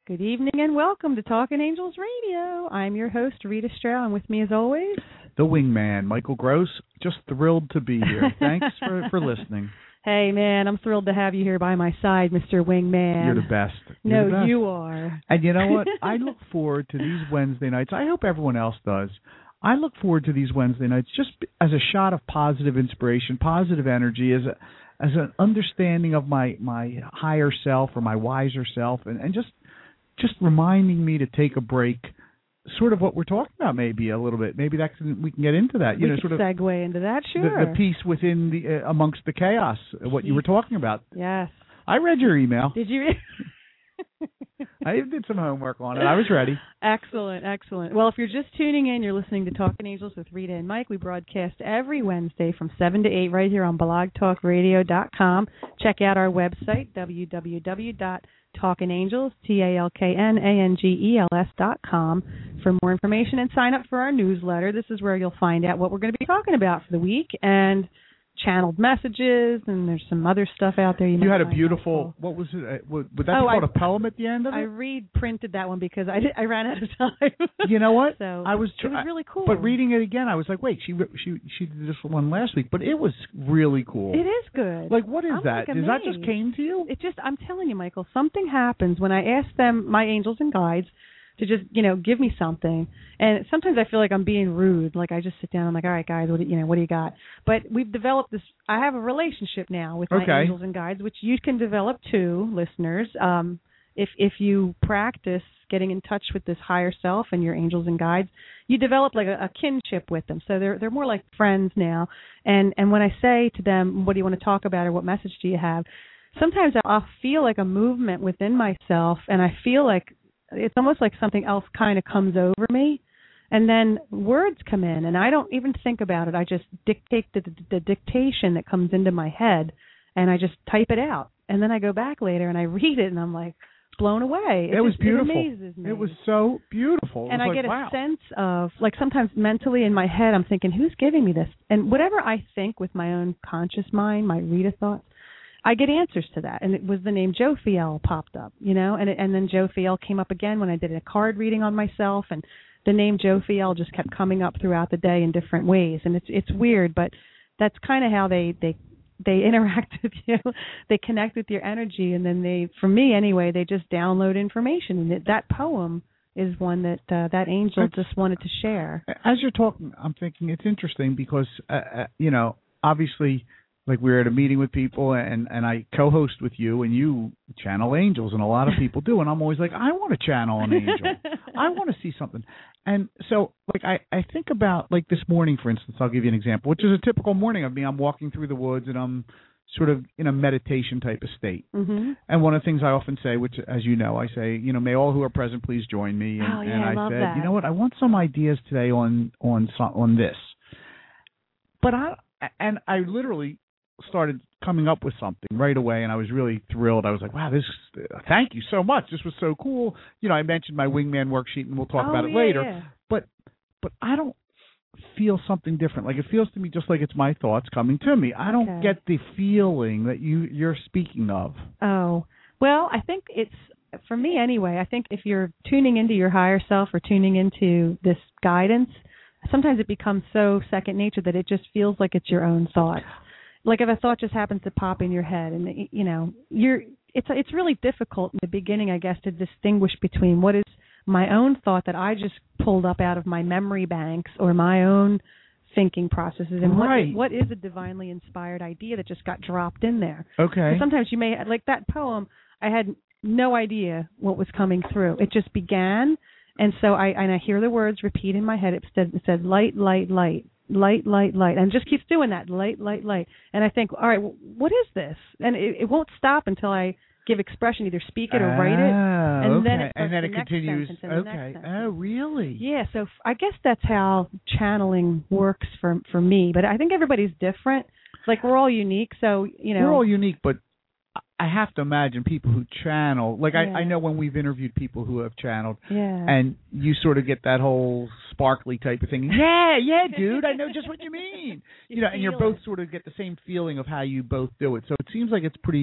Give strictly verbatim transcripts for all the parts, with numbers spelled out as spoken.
Good evening and welcome to Talking Angels Radio. I'm your host, Rita Stroh, and with me as always, the wingman, Michael Gross. Just thrilled to be here. Thanks for, for listening. Hey, man, I'm thrilled to have you here by my side, Mister Wingman. You're the best. You're no, the best. you are. And you know what? I look forward to these Wednesday nights. I hope everyone else does. I look forward to these Wednesday nights just as a shot of positive inspiration, positive energy, as a as an understanding of my, my higher self or my wiser self, and, and just just reminding me to take a break. Sort of what we're talking about, maybe a little bit. Maybe that can, we can get into that. You we know, can sort of segue into that. Sure. The, the peace within the uh, amongst the chaos. What you were talking about. Yes. I read your email. Did you? I did some homework on it. I was ready. Excellent, excellent. Well, if you're just tuning in, you're listening to Talking Angels with Rita and Mike. We broadcast every Wednesday from seven to eight right here on blog talk radio dot com. Check out our website, w w w dot talking angels, T A L K N A N G E L S dot com for more information and sign up for our newsletter. This is where you'll find out what we're going to be talking about for the week and channeled messages, and there's some other stuff out there. You, you had a beautiful, what was it? Uh, would that oh, be called I, a poem at the end of it? I reprinted that one because I did, I ran out of time. You know what? So I was, it was really cool. But reading it again, I was like, wait, she she she did this one last week, but it was really cool. It is good. Like, what is I'm that? like Does that just came to you? It just, I'm telling you, Michael, something happens when I ask them, my angels and guides, to just, you know, give me something. And sometimes I feel like I'm being rude. Like I just sit down, I'm like, all right, guys, what do, you know, what do you got? But we've developed this, I have a relationship now with my okay. angels and guides, which you can develop too, listeners. Um, if if you practice getting in touch with this higher self and your angels and guides, you develop like a, a kinship with them. So they're they're more like friends now. And and when I say to them, what do you want to talk about or what message do you have? Sometimes I'll feel like a movement within myself, and I feel like it's almost like something else kind of comes over me, and then words come in, and I don't even think about it. I just dictate the, the, the dictation that comes into my head, and I just type it out, and then I go back later and I read it, and I'm like blown away. It, it was just, beautiful. It amazes me. It was so beautiful. It and I like, get a wow. sense of, like sometimes mentally in my head, I'm thinking, who's giving me this? And whatever I think with my own conscious mind, my Rita thoughts, I get answers to that, and it was the name Jophiel popped up, you know, and it, and then Jophiel came up again when I did a card reading on myself, and the name Jophiel just kept coming up throughout the day in different ways, and it's it's weird, but that's kind of how they, they they interact with you. They connect with your energy, and then they, for me anyway, they just download information, and it, that poem is one that uh, that angel That's, just wanted to share. As you're talking, I'm thinking it's interesting because, uh, uh, you know, obviously, like we were at a meeting with people, and, and I co-host with you, and you channel angels, and a lot of people do, and I'm always like, I want to channel an angel. I want to see something. And so, like, I, I think about, like, this morning, for instance, I'll give you an example, which is a typical morning of me. I'm walking through the woods, and I'm sort of in a meditation type of state. Mm-hmm. And one of the things I often say, which, as you know, I say, you know, may all who are present please join me. And, oh, yeah, and I, I love said, that. you know what, I want some ideas today on on on this. But I, and I literally started coming up with something right away, and I was really thrilled. I was like, wow, this, uh, thank you so much. This was so cool. You know, I mentioned my wingman worksheet, and we'll talk oh, about it yeah, later. Yeah. But but I don't feel something different. Like, it feels to me just like it's my thoughts coming to me. I don't Okay. get the feeling that you, you're speaking of. Oh, well, I think it's, for me anyway, I think if you're tuning into your higher self or tuning into this guidance, sometimes it becomes so second nature that it just feels like it's your own thoughts. Like if a thought just happens to pop in your head, and you know, you're it's it's really difficult in the beginning, I guess, to distinguish between what is my own thought that I just pulled up out of my memory banks or my own thinking processes, and right. what, what is a divinely inspired idea that just got dropped in there. Okay. So sometimes you may, like that poem, I had no idea what was coming through. It just began, and so I and I hear the words repeat in my head. It said, it said light, light, light. Light, light, light, and it just keeps doing that, light, light, light. And I think, all right, well, what is this? And it, it won't stop until I give expression, either speak it or write it, and oh, then okay. it, and then the it next continues. sentence and the Okay. next sentence. Oh, really? Yeah. So f- I guess that's how channeling works for for me. But I think everybody's different. Like we're all unique. So you know, we're all unique, but I have to imagine people who channel, like yeah. I, I know when we've interviewed people who have channeled, yeah. and you sort of get that whole sparkly type of thing. Yeah, yeah, dude, I know just what you mean. You, you know, and you're both it. sort of get the same feeling of how you both do it. So it seems like it's pretty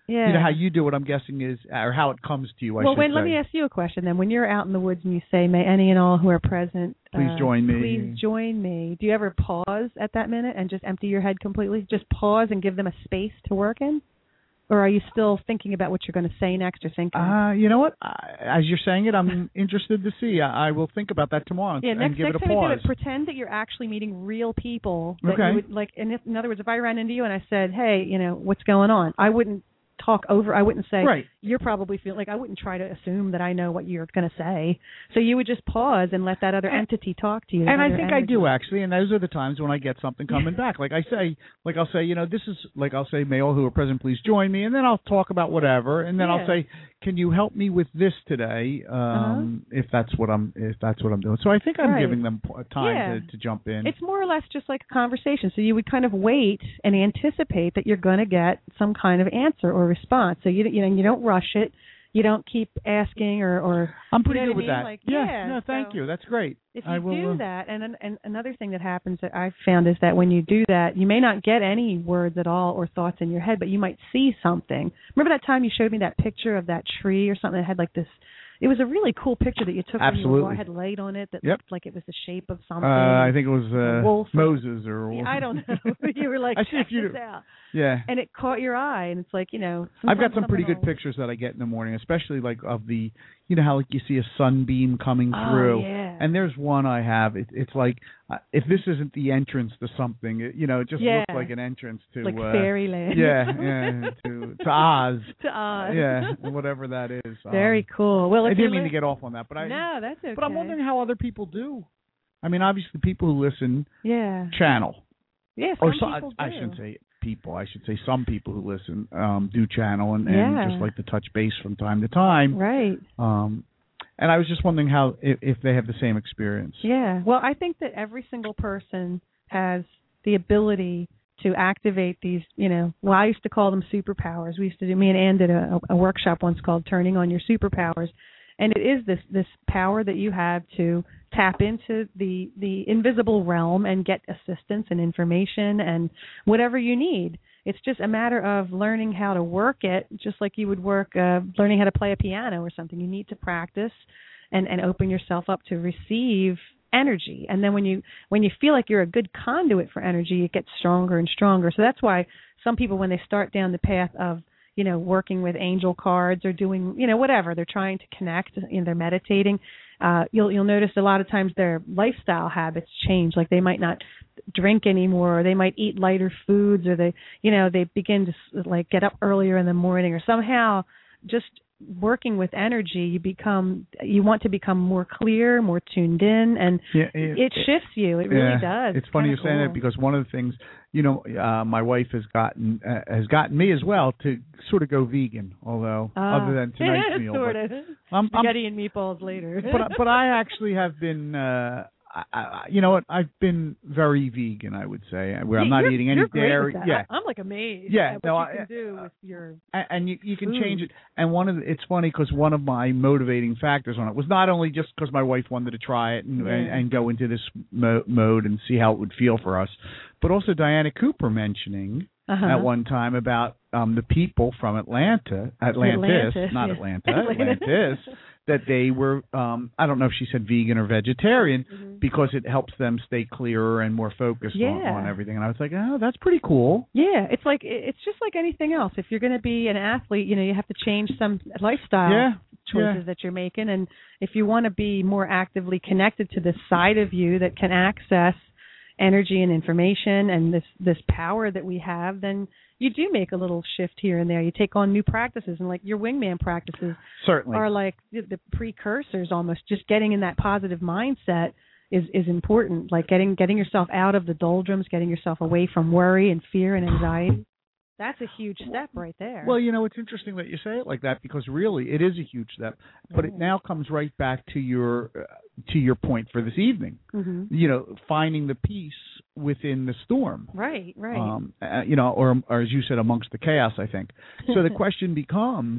Yeah. You know how you do it, I'm guessing, is or how it comes to you. I well, should when, say. let me ask you a question then. When you're out in the woods and you say, "May any and all who are present, please uh, join me." Please join me. Do you ever pause at that minute and just empty your head completely? Just pause and give them a space to work in, or are you still thinking about what you're going to say next or thinking? Uh, you know what? I, as you're saying it, I'm interested to see. I, I will think about that tomorrow and, yeah, next, and give next it a time pause. you do it, pretend that you're actually meeting real people. That Okay. You would, like, in, in other words, if I ran into you and I said, "Hey, you know, what's going on?" I wouldn't talk over. I wouldn't say, right. You're probably feeling like I wouldn't try to assume that I know what you're going to say. So you would just pause and let that other and, entity talk to you. And I other think energy. I do actually, and those are the times when I get something coming back. Like I say, like I'll say, you know, this is like I'll say, may all who are present please join me, and then I'll talk about whatever, and then yeah. I'll say, can you help me with this today? Um, uh-huh. If that's what I'm, if that's what I'm doing. So I think I'm right. giving them time yeah. to, to jump in. It's more or less just like a conversation. So you would kind of wait and anticipate that you're going to get some kind of answer or response. So you you know you don't rush it. You don't keep asking or, or I'm pretty you know good with I mean? that. Like, yeah, yeah. No, thank so you. That's great. If you I will, do uh, that, and, and another thing that happens that I've found is that when you do that, you may not get any words at all or thoughts in your head, but you might see something. Remember that time you showed me that picture of that tree or something that had like this? It was a really cool picture that you took Absolutely. when you had light on it that yep. looked like it was the shape of something. Uh, I think it was uh, wolf Moses or, or yeah, I don't know. You were like, I see check if you this do. out. Yeah. And it caught your eye, and it's like, you know. I've got some pretty good will... pictures that I get in the morning, especially like of the, you know how like you see a sunbeam coming oh, through. Yeah. And there's one I have. It, it's like uh, if this isn't the entrance to something, it, you know, it just yeah. looks like an entrance to like uh, fairyland. Yeah, yeah, to to Oz. to Oz. Yeah, whatever that is. Very um, cool. Well, I if didn't mean li- to get off on that, but I. No, that's okay. But I'm wondering how other people do. I mean, obviously, people who listen. Yeah. Channel. Yeah, some or so, people I, do. I shouldn't say people. I should say some people who listen um, do channel and, and yeah. just like to touch base from time to time. Right. Um, and I was just wondering how if, if they have the same experience. Yeah. Well, I think that every single person has the ability to activate these, you know, well, I used to call them superpowers. We used to do, me and Ann did a, a workshop once called Turning on Your Superpowers. And it is this this power that you have to tap into the, the invisible realm and get assistance and information and whatever you need. It's just a matter of learning how to work it, just like you would work uh, learning how to play a piano or something. You need to practice and, and open yourself up to receive energy. And then when you when you feel like you're a good conduit for energy, it gets stronger and stronger. So that's why some people, when they start down the path of you know, working with angel cards or doing, you know, whatever. They're trying to connect, you know, they're meditating. Uh, you'll you'll notice a lot of times their lifestyle habits change. Like they might not drink anymore, or they might eat lighter foods, or they, you know, they begin to like get up earlier in the morning, or somehow just working with energy, you become, you want to become more clear, more tuned in, and yeah, it, it shifts you. It really yeah, does. It's, it's funny you're saying cool. that because one of the things, you know, uh, my wife has gotten uh, has gotten me as well to sort of go vegan. Although uh, other than tonight's meal, sort but of. I'm, spaghetti I'm, and meatballs later. but but I actually have been. Uh, I, I, you know what? I've been very vegan, I would say, where I'm not you're, eating any you're great dairy. with that. Yeah, I, I'm like amazed. Yeah, at no, what you I, can do with your and, and you you can food. change it. And one of the, it's funny because one of my motivating factors on it was not only just because my wife wanted to try it and, yeah. and, and go into this mo- mode and see how it would feel for us, but also Diana Cooper mentioning uh-huh. at one time about um, the people from Atlanta, Atlantis, Atlantis not yeah. Atlanta, Atlantis. That they were, um, I don't know if she said vegan or vegetarian, mm-hmm. because it helps them stay clearer and more focused yeah. on, on everything. And I was like, oh, that's pretty cool. Yeah, it's like it's just like anything else. If you're going to be an athlete, you know, you have to change some lifestyle yeah. choices yeah. that you're making. And if you want to be more actively connected to this side of you that can access energy and information and this this power that we have, then you do make a little shift here and there. You take on new practices, and like your wingman practices certainly are like the, the precursors almost. Just getting in that positive mindset is is important. Like getting getting yourself out of the doldrums, getting yourself away from worry and fear and anxiety. That's a huge step right there. Well, you know, it's interesting that you say it like that because really it is a huge step. But it now comes right back to your uh, to your point for this evening. Mm-hmm. You know, finding the peace within the storm. Right, right. Um, uh, you know, or, or as you said, amongst the chaos, I think. So the question becomes,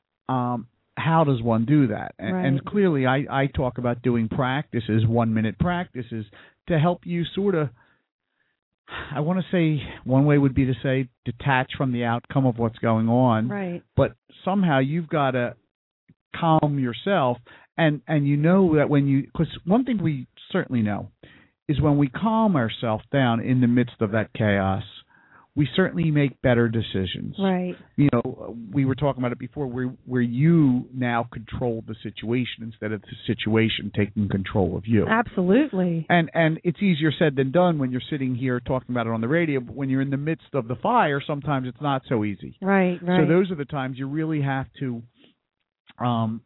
um, how does one do that? And, right. and clearly I, I talk about doing practices, one-minute practices, to help you sort of I want to say one way would be to say detach from the outcome of what's going on. Right. But somehow you've got to calm yourself. And, and you know that when you, because one thing we certainly know is when we calm ourselves down in the midst of that chaos, we certainly make better decisions. Right. You know, we were talking about it before, where where you now control the situation instead of the situation taking control of you. Absolutely. And and it's easier said than done when you're sitting here talking about it on the radio, but when you're in the midst of the fire, sometimes it's not so easy. Right, right. So those are the times you really have to, um,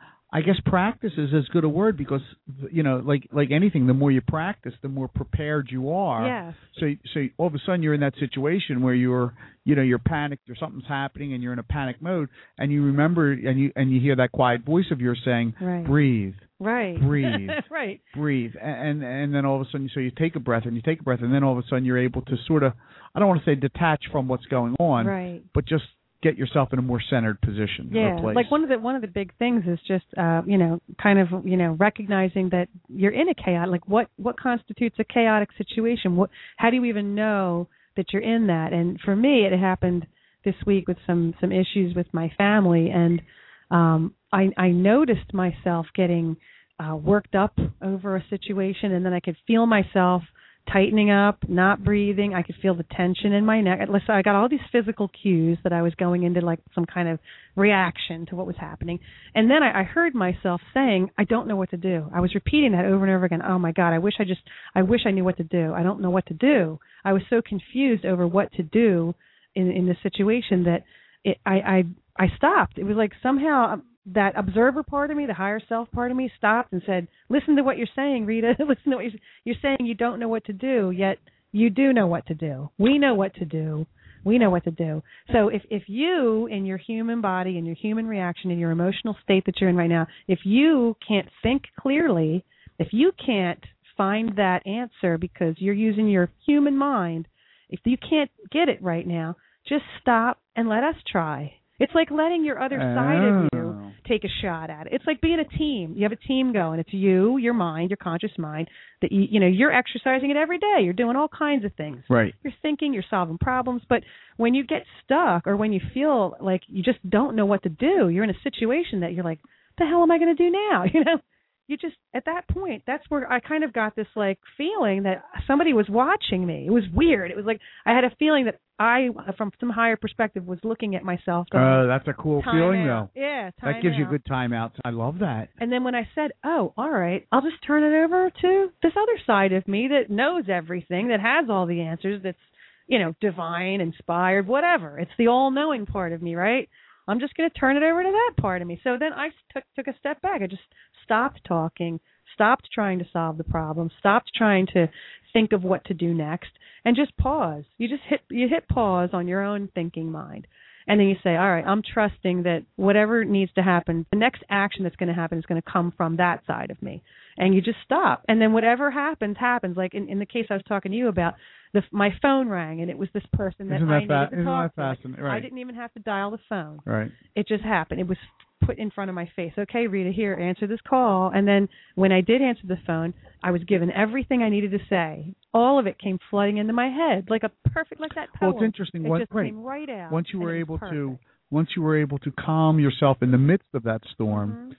I guess practice is as good a word because, you know, like like anything, the more you practice, the more prepared you are. Yes. So so all of a sudden you're in that situation where you're, you know, you're panicked or something's happening and you're in a panic mode and you remember and you and you hear that quiet voice of yours saying, right. breathe. Right. Breathe. right. Breathe. And, and and then all of a sudden, so you take a breath and you take a breath and then all of a sudden you're able to sort of, I don't want to say detach from what's going on, right. but just get yourself in a more centered position. Yeah, or place. like one of the one of the big things is just uh, you know, kind of you know, recognizing that you're in a chaotic. Like what what constitutes a chaotic situation? What how do you even know that you're in that? And for me, it happened this week with some some issues with my family, and um, I I noticed myself getting uh, worked up over a situation, and then I could feel myself tightening up, not breathing. I could feel the tension in my neck. So I got all these physical cues that I was going into like some kind of reaction to what was happening. And then I, I heard myself saying, I don't know what to do. I was repeating that over and over again. Oh my God, I wish I just, I wish I knew what to do. I don't know what to do. I was so confused over what to do in, in this situation that it, I, I, I stopped. It was like somehow that observer part of me, the higher self part of me, stopped and said, listen to what you're saying, Rita. Listen to what you're, you're saying. You don't know what to do, yet you do know what to do. We know what to do. We know what to do. So if, if you, in your human body, in your human reaction, in your emotional state that you're in right now, if you can't think clearly, if you can't find that answer because you're using your human mind, if you can't get it right now, just stop and let us try. It's like letting your other side of you take a shot at it. It's like being a team. You have a team going. It's you, your mind, your conscious mind, that you, you know, you're exercising it every day. You're doing all kinds of things. Right. You're thinking, you're solving problems. But when you get stuck or when you feel like you just don't know what to do, you're in a situation that you're like, the hell am I going to do now? You know, you just, at that point, that's where I kind of got this like feeling that somebody was watching me. It was weird. It was like I had a feeling that I, from some higher perspective, was looking at myself. Oh, uh, that's a cool feeling, out. though. Yeah, time that gives out. you good time out. I love that. And then when I said, oh, all right, I'll just turn it over to this other side of me that knows everything, that has all the answers, that's, you know, divine, inspired, whatever. It's the all-knowing part of me, right? I'm just going to turn it over to that part of me. So then I took took a step back. I just stopped talking, stopped trying to solve the problem, stopped trying to think of what to do next, and just pause. You just hit you hit pause on your own thinking mind. And then you say, all right, I'm trusting that whatever needs to happen, the next action that's going to happen is going to come from that side of me. And you just stop. And then whatever happens, happens. Like in, in the case I was talking to you about, the, my phone rang, and it was this person that, Isn't that I needed fa- to isn't talk that to. fascinating? Right. I didn't even have to dial the phone. Right. It just happened. It was put in front of my face. Okay, Rita, here, answer this call. And then when I did answer the phone, I was given everything I needed to say. All of it came flooding into my head, like a perfect, like that poem. Well, it's interesting. It What, just right. came right out. Once you were able perfect. to, once you were able to calm yourself in the midst of that storm, Mm-hmm.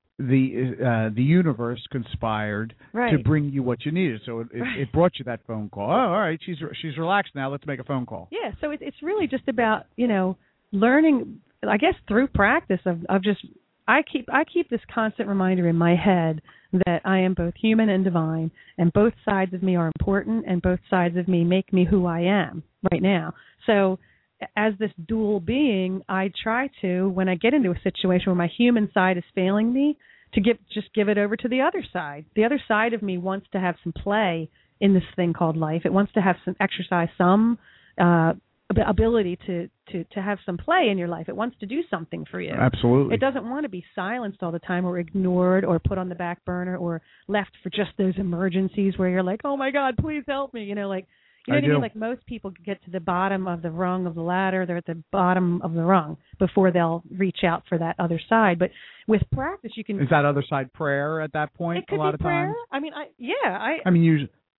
the uh, the universe conspired right. to bring you what you needed. So it, it, right. it brought you that phone call. Oh, all right, she's she's relaxed now. Let's make a phone call. Yeah. So it, it's really just about, you know, learning, I guess, through practice of, of just. I keep I keep this constant reminder in my head that I am both human and divine, and both sides of me are important, and both sides of me make me who I am right now. So as this dual being, I try to, when I get into a situation where my human side is failing me, to give just give it over to the other side. The other side of me wants to have some play in this thing called life. It wants to have some exercise, some uh, ability to, to, to have some play in your life. It wants to do something for you. Absolutely. It doesn't want to be silenced all the time or ignored or put on the back burner or left for just those emergencies where you're like, oh, my God, please help me. You know, like, you know I what I do. mean? Like most people get to the bottom of the rung of the ladder. They're at the bottom of the rung before they'll reach out for that other side. But with practice, you can... Is that other side prayer at that point It could a lot be of prayer. times? I mean, I yeah. I I mean, usually...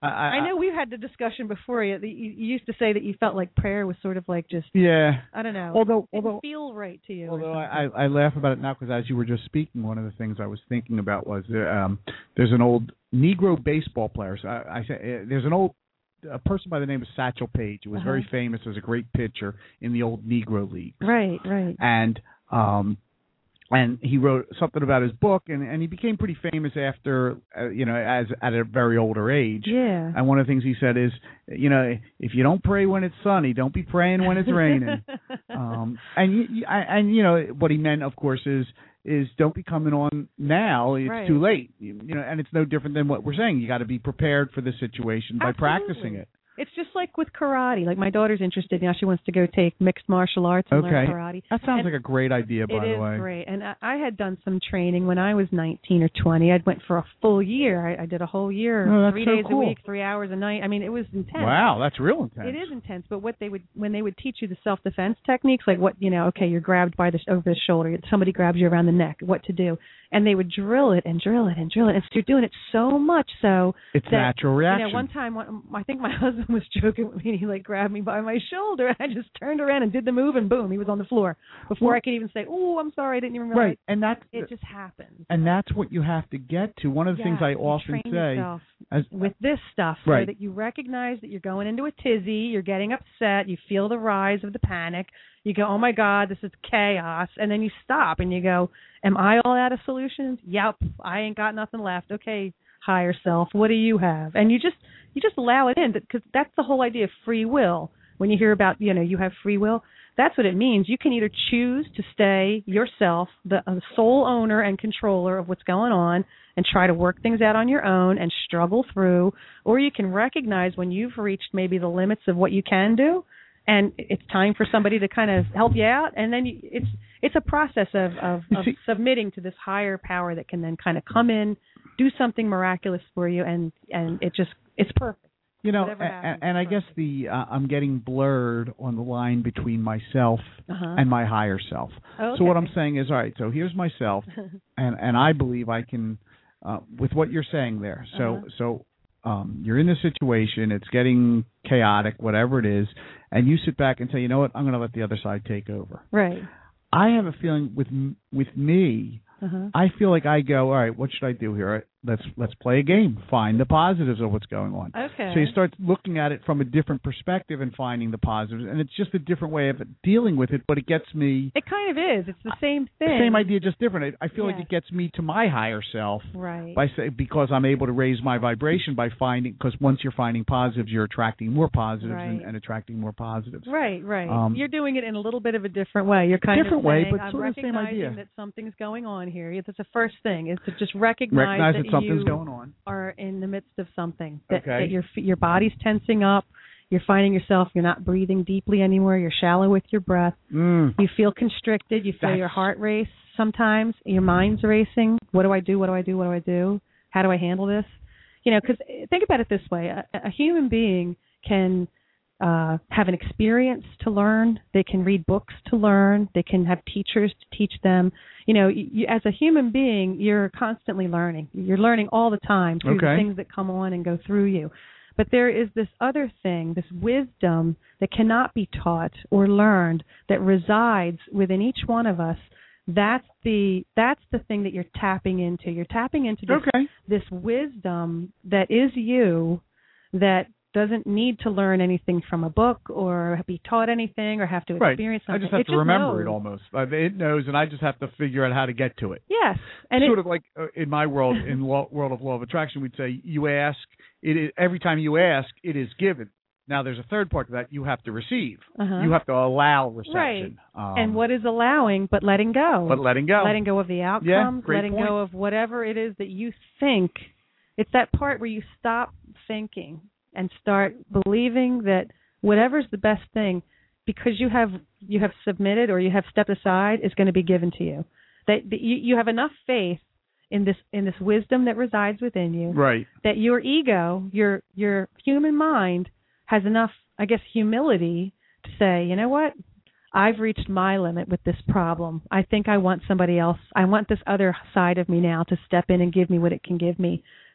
I, I, I know we've had the discussion before. You, you you used to say that you felt like prayer was sort of like just yeah. I don't know. Although it didn't although feel right to you. although or I, I laugh about it now because as you were just speaking, one of the things I was thinking about was um, there's an old Negro baseball player. So I, I say uh, there's an old a person by the name of Satchel Paige who was uh-huh. very famous as a great pitcher in the old Negro leagues. Right, right. And um, and he wrote something about his book, and, and he became pretty famous after, uh, you know, as at a very older age. Yeah. And one of the things he said is, you know, if you don't pray when it's sunny, don't be praying when it's raining. um, and you, you, and you know what he meant, of course, is is don't be coming on now. It's right. too late. You, you know, and it's no different than what we're saying. You got to be prepared for the situation by Absolutely. practicing it. It's just like with karate. Like my daughter's interested now; she wants to go take mixed martial arts and okay. learn karate. That sounds and like a great idea, by the way. It is great. And I, I had done some training when I was nineteen or twenty. I went for a full year. I, I did a whole year, oh, that's three so days cool. a week, three hours a night. I mean, it was intense. Wow, that's real intense. It is intense. But what they would, when they would teach you the self-defense techniques, like what, you know, okay, you're grabbed by the over the shoulder, somebody grabs you around the neck, what to do, and they would drill it and drill it and drill it. And so you're doing it so much so it's that, natural reaction. You know, one time, one, I think my husband was joking with me. And he like grabbed me by my shoulder, and I just turned around and did the move, and boom, he was on the floor before well, I could even say, "Oh, I'm sorry, I didn't even realize." Right, and that's it. Just happens. And that's what you have to get to. One of the yeah, things I you often train say yourself as, with this stuff, right. so that you recognize that you're going into a tizzy, you're getting upset, you feel the rise of the panic, you go, "Oh my God, this is chaos," and then you stop and you go, "Am I all out of solutions? Yep, I ain't got nothing left. Okay, higher self, what do you have?" And you just you just allow it in, because that's the whole idea of free will. When you hear about, you know, you have free will, that's what it means. You can either choose to stay yourself, the uh, sole owner and controller of what's going on, and try to work things out on your own and struggle through, or you can recognize when you've reached maybe the limits of what you can do, and it's time for somebody to kind of help you out. And then you, it's it's a process of, of, of see, submitting to this higher power that can then kind of come in, do something miraculous for you, and, and it just it's perfect. You know, happens, and, and I guess the uh, I'm getting blurred on the line between myself uh-huh. and my higher self. Okay. So what I'm saying is, all right, so here's myself, and, and I believe I can, uh, with what you're saying there. So uh-huh. so um, you're in this situation, it's getting chaotic, whatever it is, and you sit back and say, you know what, I'm going to let the other side take over. Right. I have a feeling with with me, uh-huh. I feel like I go, all right, what should I do here? Let's let's play a game. Find the positives of what's going on. Okay. So you start looking at it from a different perspective and finding the positives, and it's just a different way of dealing with it. But it gets me. It kind of is. It's the same thing. Same idea, just different. I, I feel yeah. like it gets me to my higher self. Right. By say because I'm able to raise my vibration by finding, because once you're finding positives, you're attracting more positives right. and, and attracting more positives. Right. Right. Um, you're doing it in a little bit of a different way. You're kind different of way, saying, but I'm sort of the same recognizing idea. that something's going on here. That's the first thing, is to just recognize, recognize that, that something's you going on. Are in the midst of something. That, okay. that your your body's tensing up. You're finding yourself. You're not breathing deeply anymore. You're shallow with your breath. Mm. You feel constricted. You feel That's... your heart race sometimes. Your mind's racing. What do I do? What do I do? What do I do? How do I handle this? You know, because think about it this way: a, a human being can uh, have an experience to learn. They can read books to learn. They can have teachers to teach them. You know, you, as a human being, you're constantly learning. You're learning all the time through okay. the things that come on and go through you. But there is this other thing, this wisdom that cannot be taught or learned, that resides within each one of us. That's the that's the thing that you're tapping into. You're tapping into this, okay. this wisdom that is you, that doesn't need to learn anything from a book or be taught anything or have to right. experience something. I just have it to just remember knows. it almost. It knows, and I just have to figure out how to get to it. Yes. And sort it, of like uh, in my world, in law, world of law of attraction, we'd say you ask, it is, every time you ask, it is given. Now, there's a third part to that. You have to receive. uh-huh. You have to allow reception. Right. Um, and what is allowing but letting go? But letting go. Letting go of the outcomes, yeah, great letting point. go of whatever it is that you think. It's that part where you stop thinking and start believing that whatever's the best thing, because you have you have submitted or you have stepped aside, is going to be given to you. That, that you, you have enough faith in this in this wisdom that resides within you. Right. That your ego, your your human mind, has enough, I guess, humility to say, you know what? I've reached my limit with this problem. I think I want somebody else. I want this other side of me now to step in and give me what it can give me.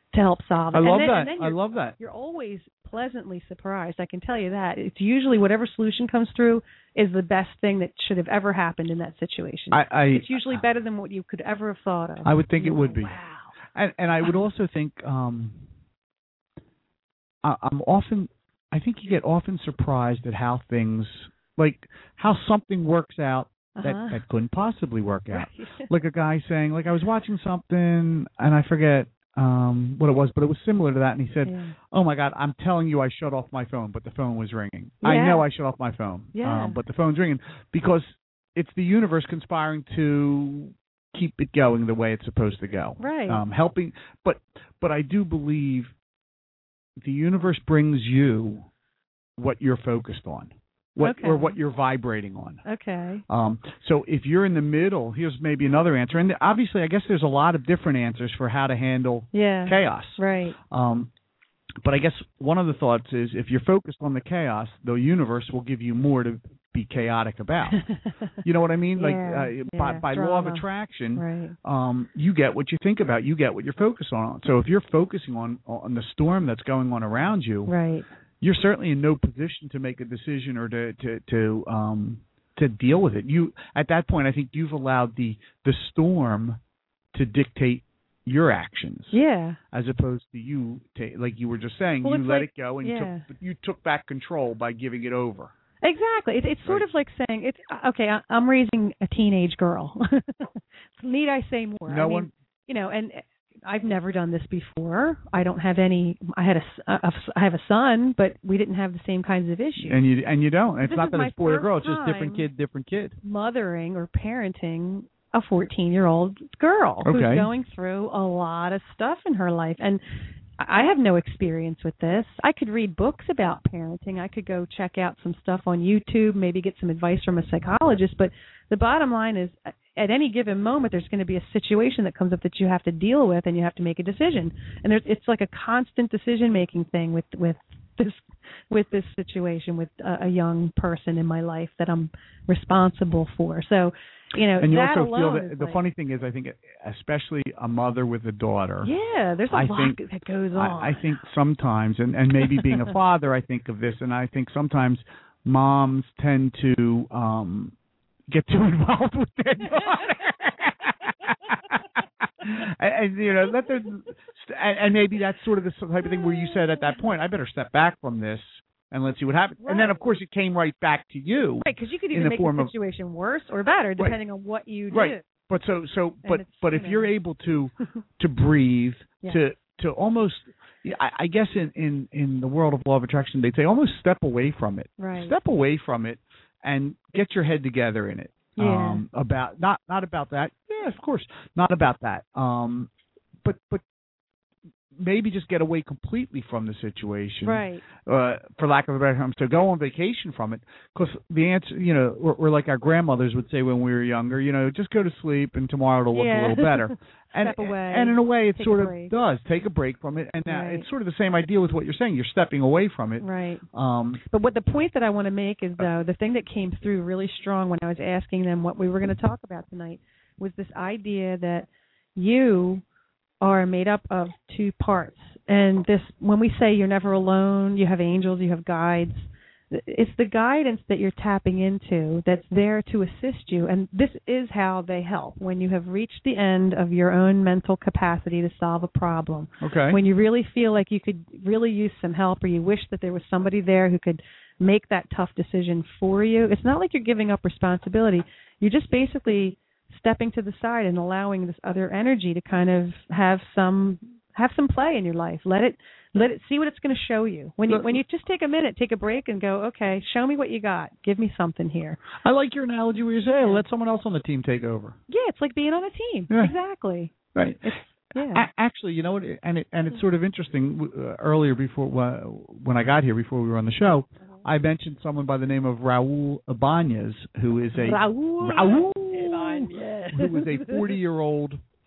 to help solve it. I love and then, that. And then I love that. You're always pleasantly surprised. I can tell you that. It's usually whatever solution comes through is the best thing that should have ever happened in that situation. I, I, it's usually better than what you could ever have thought of. I would think you it would go, be. Wow. And, and I would also think um, I, I'm often, I think you get often surprised at how things, like how something works out that, uh-huh. that couldn't possibly work out. Right. Like a guy saying, like I was watching something and I forget um, what it was, but it was similar to that. And he said, yeah. oh my God, I'm telling you I shut off my phone, but the phone was ringing. Yeah. I know I shut off my phone, yeah. um, but the phone's ringing because it's the universe conspiring to keep it going the way it's supposed to go. Right. Um, helping, but but I do believe the universe brings you what you're focused on, what okay. or what you're vibrating on. Okay. Um, so if you're in the middle, here's maybe another answer. And obviously, I guess there's a lot of different answers for how to handle yeah. chaos. Right. Um, but I guess one of the thoughts is if you're focused on the chaos, the universe will give you more to be chaotic about. You know what I mean? yeah, Like uh, yeah. by, by law of attraction, right. um, you get what you think about. You get what you're focused on. So if you're focusing on on the storm that's going on around you, right. you're certainly in no position to make a decision or to to to um, to deal with it. You at that point, I think you've allowed the the storm to dictate your actions. Yeah. As opposed to you, ta- like you were just saying, well, you let like, it go and yeah. took, you took back control by giving it over. Exactly. It, it's sort right. of like saying, "It's okay. I, I'm raising a teenage girl. Need I say more?" No I mean, one, you know, and I've never done this before. I don't have any. I had a, a I have a son, but we didn't have the same kinds of issues. and you and you don't. It's This not is that my it's boy or first girl. It's just time different kid, different kid. Mothering or parenting a fourteen-year-old girl okay. who's going through a lot of stuff in her life, and I have no experience with this. I could read books about parenting. I could go check out some stuff on YouTube, maybe get some advice from a psychologist. But the bottom line is, at any given moment, there's going to be a situation that comes up that you have to deal with, and you have to make a decision. And there's, it's like a constant decision-making thing with with this with this situation with a, a young person in my life that I'm responsible for. So, you know, and you that also feel alone that the like, funny thing is, I think, especially a mother with a daughter. Yeah, there's a I lot think, that goes on. I, I think sometimes, and, and maybe being a father, I think of this, and I think sometimes moms tend to um, get too involved with their daughter. and, and you know, let their, and, and maybe that's sort of the type of thing where you said at that point, I better step back from this and let's see what happens. Right. And then, of course, it came right back to you. Right, because you could either make the situation of, worse or better, depending right. on what you do. Right. But so, so, and but, but if you know. You're able to, to breathe, yeah. to, to almost, I, I guess in, in, in the world of law of attraction, they'd say almost step away from it. Right. Step away from it and get your head together in it. Yeah. Um, about not not about that. Yeah, of course, not about that. Um, but but. Maybe just get away completely from the situation, right? Uh, for lack of a better term, to go on vacation from it. Because the answer, you know, we're, we're like our grandmothers would say when we were younger, you know, just go to sleep and tomorrow it'll look yeah. a little better. And, Step away. And in a way, it Take sort of break. does take a break from it, and uh, right. it's sort of the same idea with what you're saying. You're stepping away from it, right? Um, but what the point that I want to make is, though, the thing that came through really strong when I was asking them what we were going to talk about tonight was this idea that you are made up of two parts. And this, when we say you're never alone, you have angels, you have guides, it's the guidance that you're tapping into that's there to assist you. And this is how they help. When you have reached the end of your own mental capacity to solve a problem. Okay. When you really feel like you could really use some help, or you wish that there was somebody there who could make that tough decision for you. It's not like you're giving up responsibility. You're just basically stepping to the side and allowing this other energy to kind of have some have some play in your life. Let it let it see what it's going to show you. When you when you just take a minute, take a break, and go, okay, show me what you got. Give me something here. I like your analogy where you say, hey, let someone else on the team take over. Yeah, it's like being on a team. Yeah. Exactly. Right. It's, yeah. A- actually, you know what? And it and it's sort of interesting. Uh, earlier, before uh, when I got here, before we were on the show, I mentioned someone by the name of Raul Ibanez, who is a Raul, Raul Ibanez. who was a forty-year-old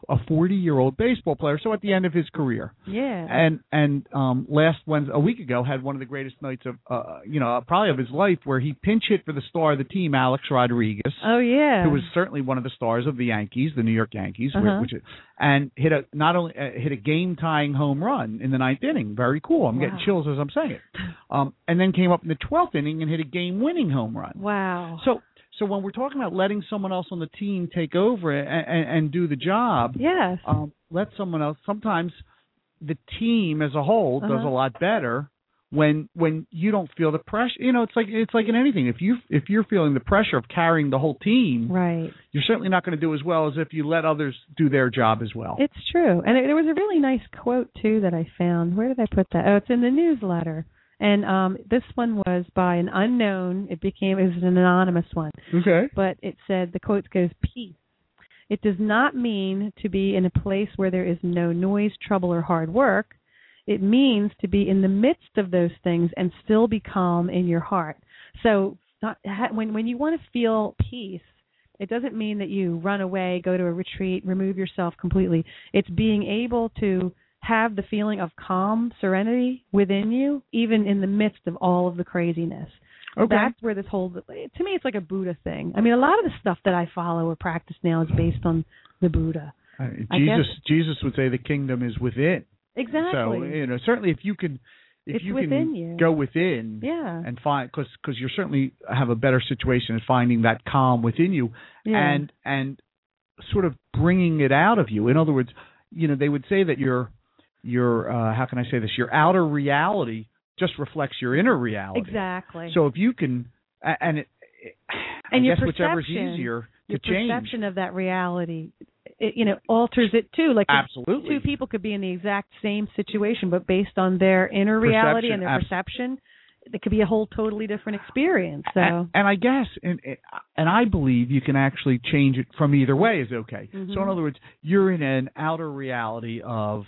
a forty-year-old baseball player, so at the end of his career. Yeah. And and um, last Wednesday, a week ago, had one of the greatest nights of, uh, you know, probably of his life, where he pinch hit for the star of the team, Alex Rodriguez. Oh yeah. Who was certainly one of the stars of the Yankees, the New York Yankees, Uh-huh. which and hit a not only uh, hit a game-tying home run in the ninth inning. Very cool. I'm Wow. getting chills as I'm saying it. Um, and then came up in the twelfth inning and hit a game-winning home run. Wow. So. So when we're talking about letting someone else on the team take over and, and, and do the job, yes. um, let someone else. Sometimes the team as a whole Uh-huh. does a lot better when when you don't feel the pressure. You know, it's like it's like in anything. If you if you're feeling the pressure of carrying the whole team, right, you're certainly not going to do as well as if you let others do their job as well. It's true. And it, there was a really nice quote too that I found. Where did I put that? Oh, it's in the newsletter. And um, this one was by an unknown. It became it was an anonymous one. Okay. But it said, the quote goes, "Peace. It does not mean to be in a place where there is no noise, trouble, or hard work. It means to be in the midst of those things and still be calm in your heart." So not, when when you want to feel peace, it doesn't mean that you run away, go to a retreat, remove yourself completely. It's being able to have the feeling of calm, serenity within you, even in the midst of all of the craziness. Okay. That's where this whole, to me, it's like a Buddha thing. I mean, a lot of the stuff that I follow or practice now is based on the Buddha. Uh, Jesus, Jesus would say the kingdom is within. Exactly. So you know, certainly if you can, if it's you within can you. go within, yeah. and find, because because you certainly have a better situation in finding that calm within you, yeah. and and sort of bringing it out of you. In other words, you know, they would say that your your uh, how can I say this? Your outer reality just reflects your inner reality. Exactly. So if you can, and it, it and I your guess whichever's perception, easier to your change. perception of that reality, it, you know, alters it too. Like absolutely, two people could be in the exact same situation, but based on their inner perception, reality and their abs- perception, it could be a whole totally different experience. So, and, and I guess, and and I believe you can actually change it from either way is okay. Mm-hmm. So in other words, you're in an outer reality of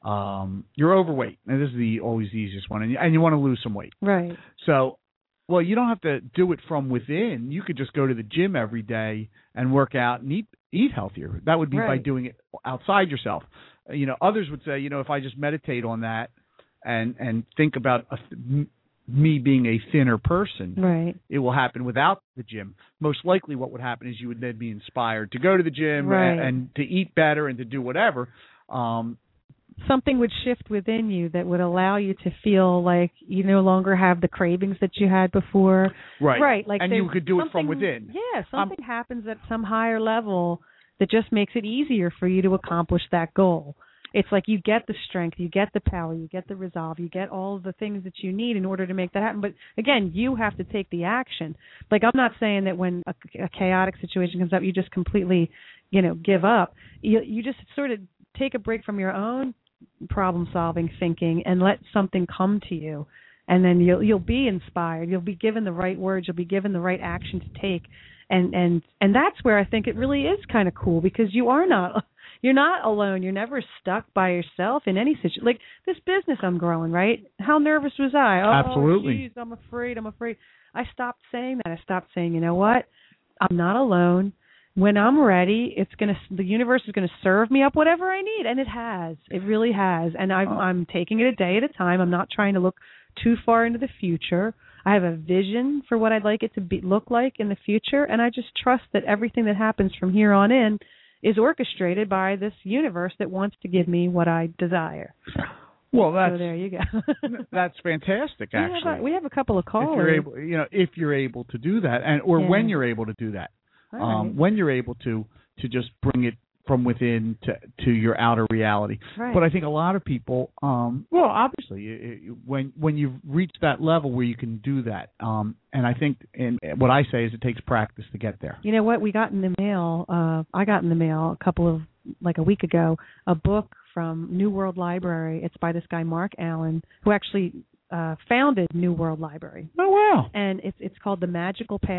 um, you're overweight, and this is the always the easiest one, and you, and you want to lose some weight, right? So, well, you don't have to do it from within. You could just go to the gym every day and work out and eat eat healthier. That would be right. by doing it outside yourself. You know, others would say, you know, if I just meditate on that and and think about a th- me being a thinner person, right, it will happen without the gym. Most likely what would happen is you would then be inspired to go to the gym right. and, and to eat better and to do whatever. Um, Something would shift within you that would allow you to feel like you no longer have the cravings that you had before. Right. Right. Like and you could do it from within. Yeah, something um, happens at some higher level that just makes it easier for you to accomplish that goal. It's like you get the strength, you get the power, you get the resolve, you get all of the things that you need in order to make that happen. But again, you have to take the action. Like, I'm not saying that when a, a chaotic situation comes up, you just completely, you know, give up. You, you just sort of take a break from your own problem-solving thinking and let something come to you. And then you'll you'll be inspired. You'll be given the right words. You'll be given the right action to take. And and and that's where I think it really is kind of cool, because you are not you're not alone. You're never stuck by yourself in any situation. Like this business I'm growing, right? How nervous was I? Oh, absolutely. Geez, I'm afraid. I'm afraid. I stopped saying that. I stopped saying, you know what? I'm not alone. When I'm ready, it's gonna. The universe is gonna serve me up whatever I need, and it has. It really has. And I'm, oh. I'm taking it a day at a time. I'm not trying to look too far into the future. I have a vision for what I'd like it to be, look like in the future, and I just trust that everything that happens from here on in is orchestrated by this universe that wants to give me what I desire. Well, that's so there you go. That's fantastic. Actually, we have, a, we have a couple of callers. If you're able, you know, if you're able to do that, and or yeah. when you're able to do that, All um, right. when you're able to to just bring it from within to to your outer reality. Right. But I think a lot of people, um, well, obviously, it, it, when when you've reached that level where you can do that, um, and I think, and what I say is, it takes practice to get there. You know what? We got in the mail. Uh, I got in the mail a couple of like a week ago a book from New World Library. It's by this guy Mark Allen, who actually uh, founded New World Library. Oh wow! And it's it's called The Magical Path.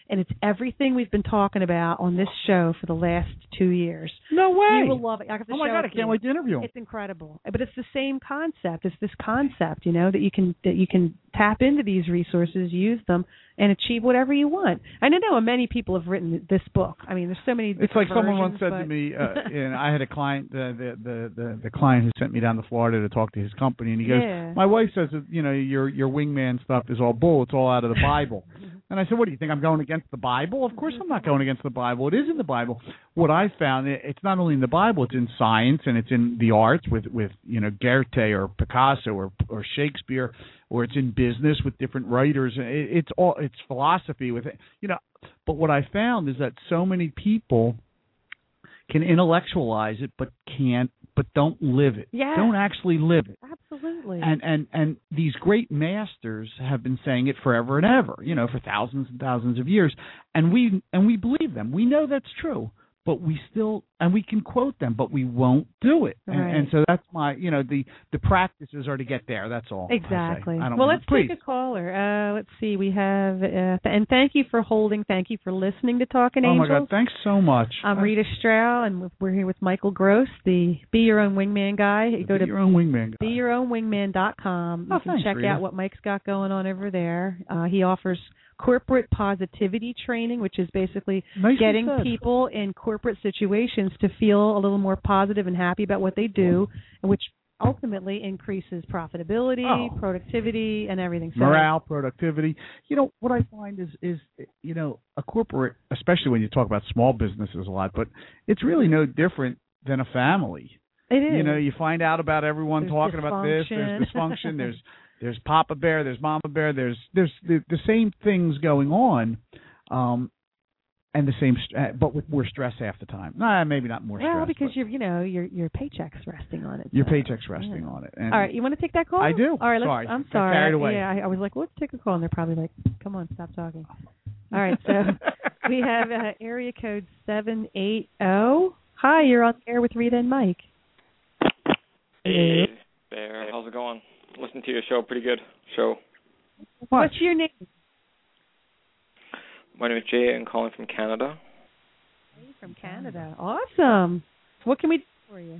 and it's everything we've been talking about on this show for the last two years. No way. You will love it. I have to oh my show God, it I can't you. wait to interview him. It's incredible, but it's the same concept. It's this concept, you know, that you can that you can tap into these resources, use them, and achieve whatever you want. And I know many people have written this book. I mean, there's so many. It's like someone once versions, said but... to me, uh, and I had a client, uh, the, the the the client who sent me down to Florida to talk to his company, and he goes, yeah. "My wife says that you know your your wingman stuff is all bull. It's all out of the Bible." And I said, "What do you think? I'm going against the Bible? Of course, I'm not going against the Bible. It is in the Bible. What I found, it's not only in the Bible, it's in science and it's in the arts with with you know Goethe or Picasso or or Shakespeare, or it's in business with different writers. It, it's all it's philosophy with it, you know." But what I found is that so many people can intellectualize it, but can't, but don't live it. Yeah. Don't actually live it. Absolutely. And and and these great masters have been saying it forever and ever, you know, for thousands and thousands of years, and we and we believe them. We know that's true, but we still and we can quote them, but we won't do it. Right. And, and so that's my, you know, the the practices are to get there. That's all. Exactly. I, I don't well, mean, let's please. take a caller. Uh, let's see. We have, uh, and thank you for holding. Thank you for listening to Talking Oh Angels. my God! Thanks so much. I'm Rita Strau, and we're here with Michael Gross, the Be Your Own Wingman guy. You go Be to Your Own Wingman guy. be your own wingman dot com. You Oh, can thanks, check Rita. out what Mike's got going on over there. Uh, he offers corporate positivity training, which is basically Nicely getting said. people in corporate situations to feel a little more positive and happy about what they do, and which ultimately increases profitability, Oh. productivity, and everything. So, Morale, productivity. You know, what I find is, is, you know, a corporate, especially when you talk about small businesses a lot, but it's really no different than a family. it is. You know, you find out about everyone There's talking about this. There's dysfunction. dysfunction. there's there's Papa Bear. There's Mama Bear. There's there's the, the same things going on, um, and the same, st- but with more stress half the time. Nah, maybe not more stress. well, because but your you know your your paycheck's resting on it. your so, paycheck's resting yeah. on it. And All right, you want to take that call? I do. All right, let's, Sorry. I'm Got sorry. carried away. Yeah, I, I was like, let's take a call, and they're probably like, come on, stop talking. All right, so we have uh, area code seven eight zero. Hi, you're on the air with Rita and Mike. Hey there, how's it going? Listen to your show, pretty good show. What's your name? My name is Jay. I'm calling from Canada. From Canada. Awesome. What can we do for you?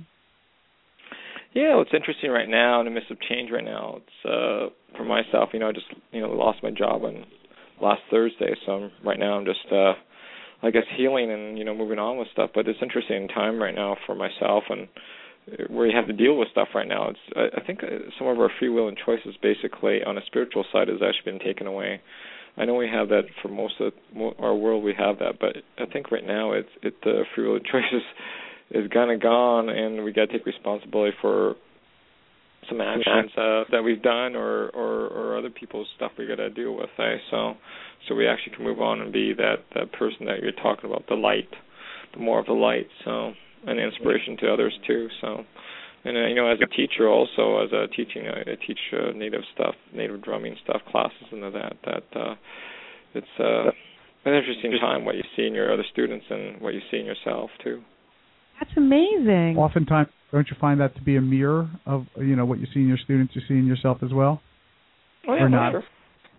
Yeah, well, it's interesting right now, in the midst of change right now. It's uh, for myself, you know, I just you know lost my job on last Thursday, so I'm, right now I'm just, uh, I guess, healing and you know moving on with stuff. But it's interesting time right now for myself and where you have to deal with stuff right now. It's I, I think some of our free will and choices, basically, on a spiritual side, has actually been taken away. I know we have that for most of our world. We have that, but I think right now it's it the free will and choices is kind of gone, and we got to take responsibility for some actions uh, that we've done, or, or, or other people's stuff we got to deal with. Eh? So, so we actually can move on and be that, that person that you're talking about, the light, the more of the light. So, and inspiration to others too. So, and uh, you know, as a teacher, also as a teaching, I, I teach uh, native stuff, native drumming stuff, classes into that. That uh, it's uh, an interesting time what you see in your other students and what you see in yourself too. That's amazing. Oftentimes, don't you find that to be a mirror of you know what you see in your students, you see in yourself as well? Oh, yeah, or not? Sure.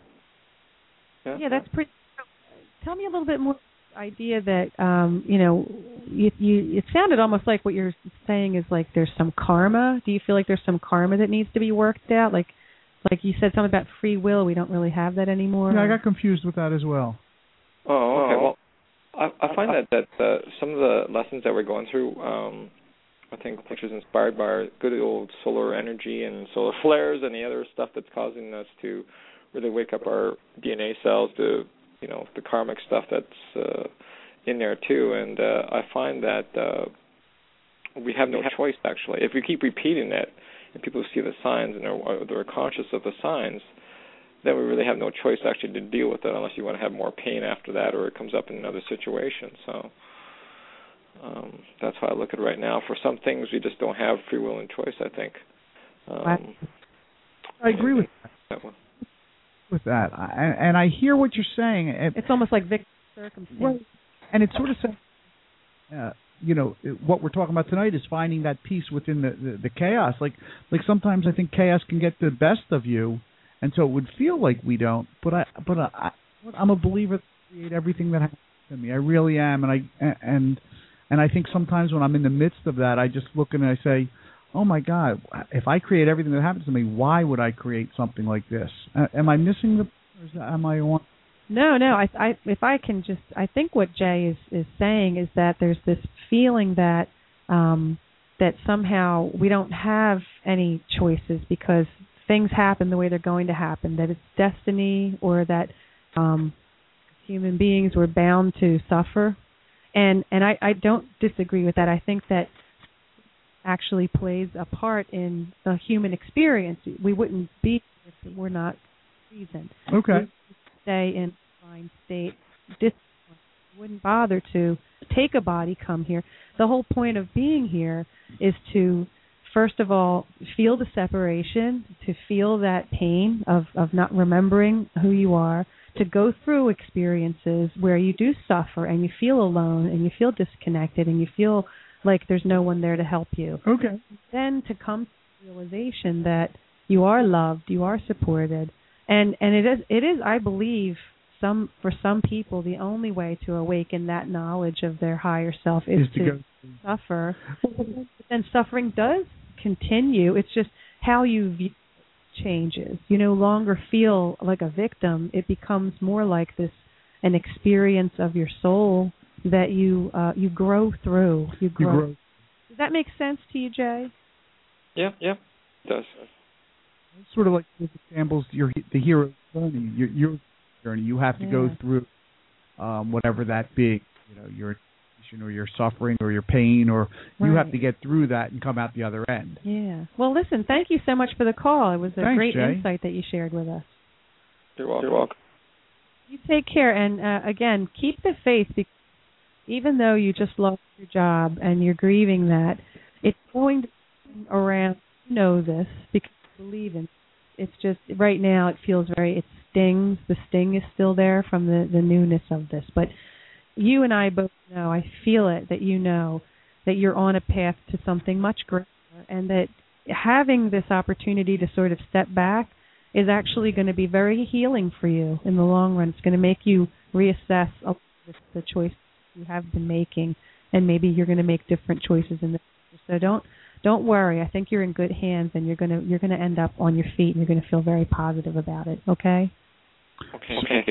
Yeah, Yeah, that's pretty. Tell me a little bit more. Idea that um, you know, you, you. It sounded almost like what you're saying is like there's some karma. Do you feel like there's some karma that needs to be worked out? Like, like you said something about free will. We don't really have that anymore. Yeah, I got confused with that as well. Oh, okay. Well, I, I find that that uh, some of the lessons that we're going through, um, I think, which is inspired by our good old solar energy and solar flares and the other stuff that's causing us to really wake up our D N A cells to, you know, the karmic stuff that's uh, in there too. And uh, I find that uh, we have no choice, actually. If we keep repeating it and people see the signs and are, they're conscious of the signs, then we really have no choice actually to deal with it unless you want to have more pain after that or it comes up in another situation. So um, that's how I look at it right now. For some things, we just don't have free will and choice, I think. Um, I agree with that. that one. with that, I, and I hear what you're saying. And, It's almost like victim circumstance. well, and it sort of says, uh, you know, what we're talking about tonight is finding that peace within the, the, the chaos. Like, like sometimes I think chaos can get the best of you, and so it would feel like we don't. But I, but I, I'm a believer create everything that happens to me. I really am, and I and and I think sometimes when I'm in the midst of that, I just look and I say, "Oh my God! If I create everything that happens to me, why would I create something like this? Uh, am I missing the? Or is that, am I on?" No, no. I, I, if I can just, I think what Jay is is saying is that there's this feeling that um, that somehow we don't have any choices because things happen the way they're going to happen. That it's destiny, or that um, human beings were bound to suffer. And and I, I don't disagree with that. I think that actually plays a part in the human experience. We wouldn't be if it were not reason. Okay. We stay in a fine state, discipline. Wouldn't bother to take a body, come here. The whole point of being here is to, first of all, feel the separation, to feel that pain of, of not remembering who you are, to go through experiences where you do suffer and you feel alone and you feel disconnected and you feel like there's no one there to help you. Okay. Then to come to the realization that you are loved, you are supported, and and it is it is I believe some for some people the only way to awaken that knowledge of their higher self is, is to, to go suffer. And suffering does continue. It's just how you view it changes. You no longer feel like a victim. It becomes more like this an experience of your soul that you uh, you grow through. You grow. You grow. Does that make sense to you, Jay? Yeah, yeah, it does. It's sort of like Mister Campbell's your the hero's journey. Your, your journey. You have to yeah. go through um, whatever that be. You know, your addiction or your suffering or your pain, or right. you have to get through that and come out the other end. Yeah. Well, listen. Thank you so much for the call. It was a Thanks, great Jay. insight that you shared with us. You're welcome. You're welcome. You take care, and uh, again, keep the faith. Because even though you just lost your job and you're grieving that, it's going to come around. You know this because you believe in it. It's just right now it feels very, it stings. The sting is still there from the, the newness of this. But you and I both know, I feel it, that you know that you're on a path to something much greater, and that having this opportunity to sort of step back is actually going to be very healing for you in the long run. It's going to make you reassess the choices you have been making, and maybe you're going to make different choices in the future. So don't don't worry. I think you're in good hands, and you're going to you're going to end up on your feet, and you're going to feel very positive about it. Okay? Okay. Thank you.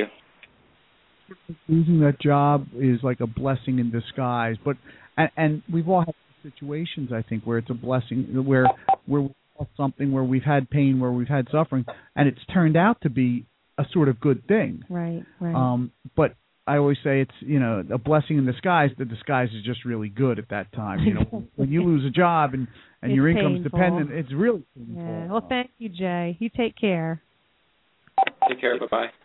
Losing that job is like a blessing in disguise, but and, and we've all had situations, I think, where it's a blessing, where where we lost something, where we've had pain, where we've had suffering, and it's turned out to be a sort of good thing. Right. Right. Um, but I always say it's, you know, a blessing in disguise. The disguise is just really good at that time. You know, when you lose a job and, and your income's painful. dependent, it's really painful. Yeah. Well, thank you, Jay. You take care. Take care. Bye bye.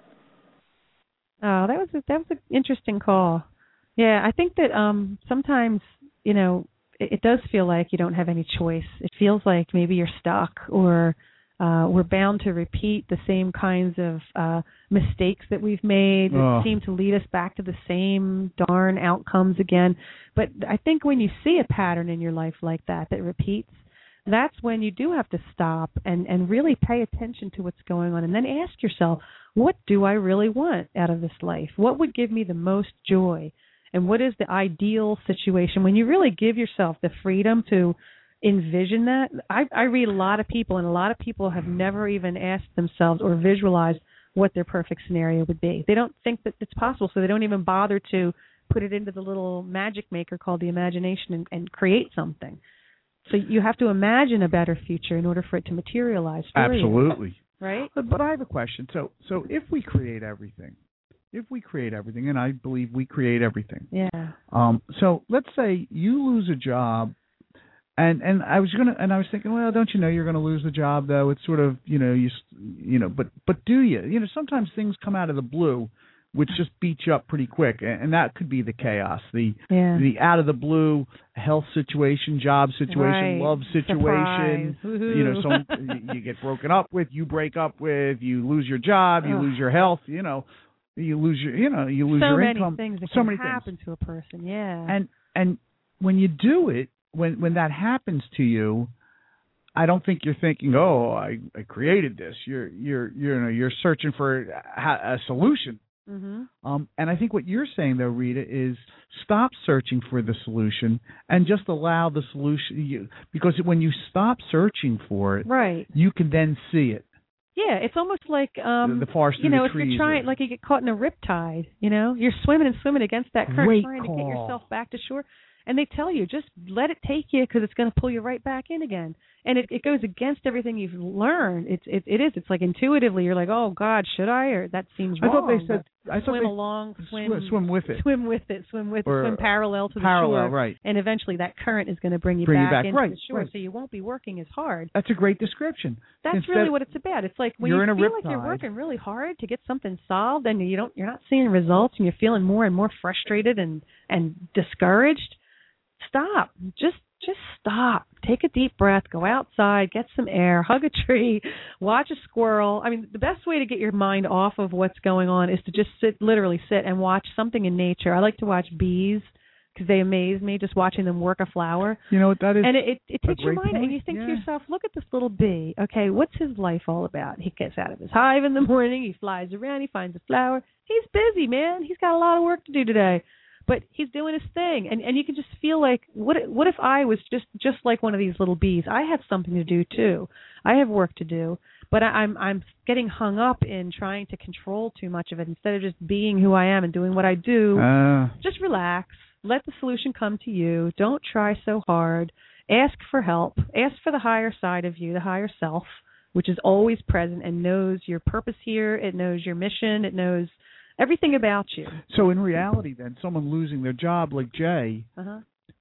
Oh, that was a, that was an interesting call. Yeah, I think that um, sometimes, you know, it, it does feel like you don't have any choice. It feels like maybe you're stuck, or uh, we're bound to repeat the same kinds of uh, mistakes that we've made that Oh. seem to lead us back to the same darn outcomes again. But I think when you see a pattern in your life like that that repeats, that's when you do have to stop and, and really pay attention to what's going on, and then ask yourself, what do I really want out of this life? What would give me the most joy? And what is the ideal situation? When you really give yourself the freedom to envision that, I, I read a lot of people, and a lot of people have never even asked themselves or visualized what their perfect scenario would be. They don't think that it's possible, so they don't even bother to put it into the little magic maker called the imagination and, and create something. So you have to imagine a better future in order for it to materialize for Absolutely. you. Right? But, but I have a question. So, so if we create everything, if we create everything, and I believe we create everything. Yeah. Um. So let's say you lose a job, and and I was gonna, and I was thinking, well, don't you know you're gonna lose the job though? It's sort of, you know, you you know, but but do you? You know, sometimes things come out of the blue, which just beat you up pretty quick, and, and that could be the chaos, the Yeah. the out of the blue health situation, job situation, Right. love situation. Surprise. Woohoo. You know, someone you- you get broken up with, you break up with, you lose your job, you Ugh. lose your health. You know, you lose your, you know, you lose so your many income. things that so can many happen things. to a person. Yeah. And and when you do it, when when that happens to you, I don't think you're thinking, oh, I, I created this. You're you're you're you know, you're searching for a, a solution Mm-hmm. Um, and I think what you're saying, though, Rita, is stop searching for the solution and just allow the solution. You, because when you stop searching for it, right, you can then see it. Yeah, it's almost like um, the, the forest you know, the if trees you're trying, or, like you get caught in a riptide. You know, you're swimming and swimming against that current, Great trying call. to get yourself back to shore. And they tell you, just let it take you because it's going to pull you right back in again. And it, it goes against everything you've learned. It's it, it is. It's like intuitively, you're like, oh God, should I? Or that seems wrong. I thought they said, I thought swim they, along, swim, swim, swim with it, swim with it, swim with or it, swim parallel to the parallel, shore, right? And eventually that current is going to bring you bring back, you back into right, the shore, right. so you won't be working as hard. That's a great description. That's Instead, really what it's about. It's like when you you in a feel riptide. like you're working really hard to get something solved, and you don't, you're not seeing results, and you're feeling more and more frustrated and and discouraged. Stop. Just just stop. Take a deep breath. Go outside. Get some air. Hug a tree. Watch a squirrel. I mean, the best way to get your mind off of what's going on is to just sit, literally sit and watch something in nature. I like to watch bees because they amaze me, just watching them work a flower. You know what that is? And it, it, it takes your mind, point. and you think yeah. to yourself, look at this little bee. Okay, what's his life all about? He gets out of his hive in the morning. He flies around. He finds a flower. He's busy, man. He's got a lot of work to do today. But he's doing his thing, and and you can just feel like, what what if I was just just like one of these little bees? I have something to do too. I have work to do, but I, I'm I'm getting hung up in trying to control too much of it instead of just being who I am and doing what I do. Uh, just relax. Let the solution come to you. Don't try so hard. Ask for help. Ask for the higher side of you, the higher self, which is always present and knows your purpose here. It knows your mission. It knows everything about you. So in reality, then, someone losing their job like Jay, uh-huh.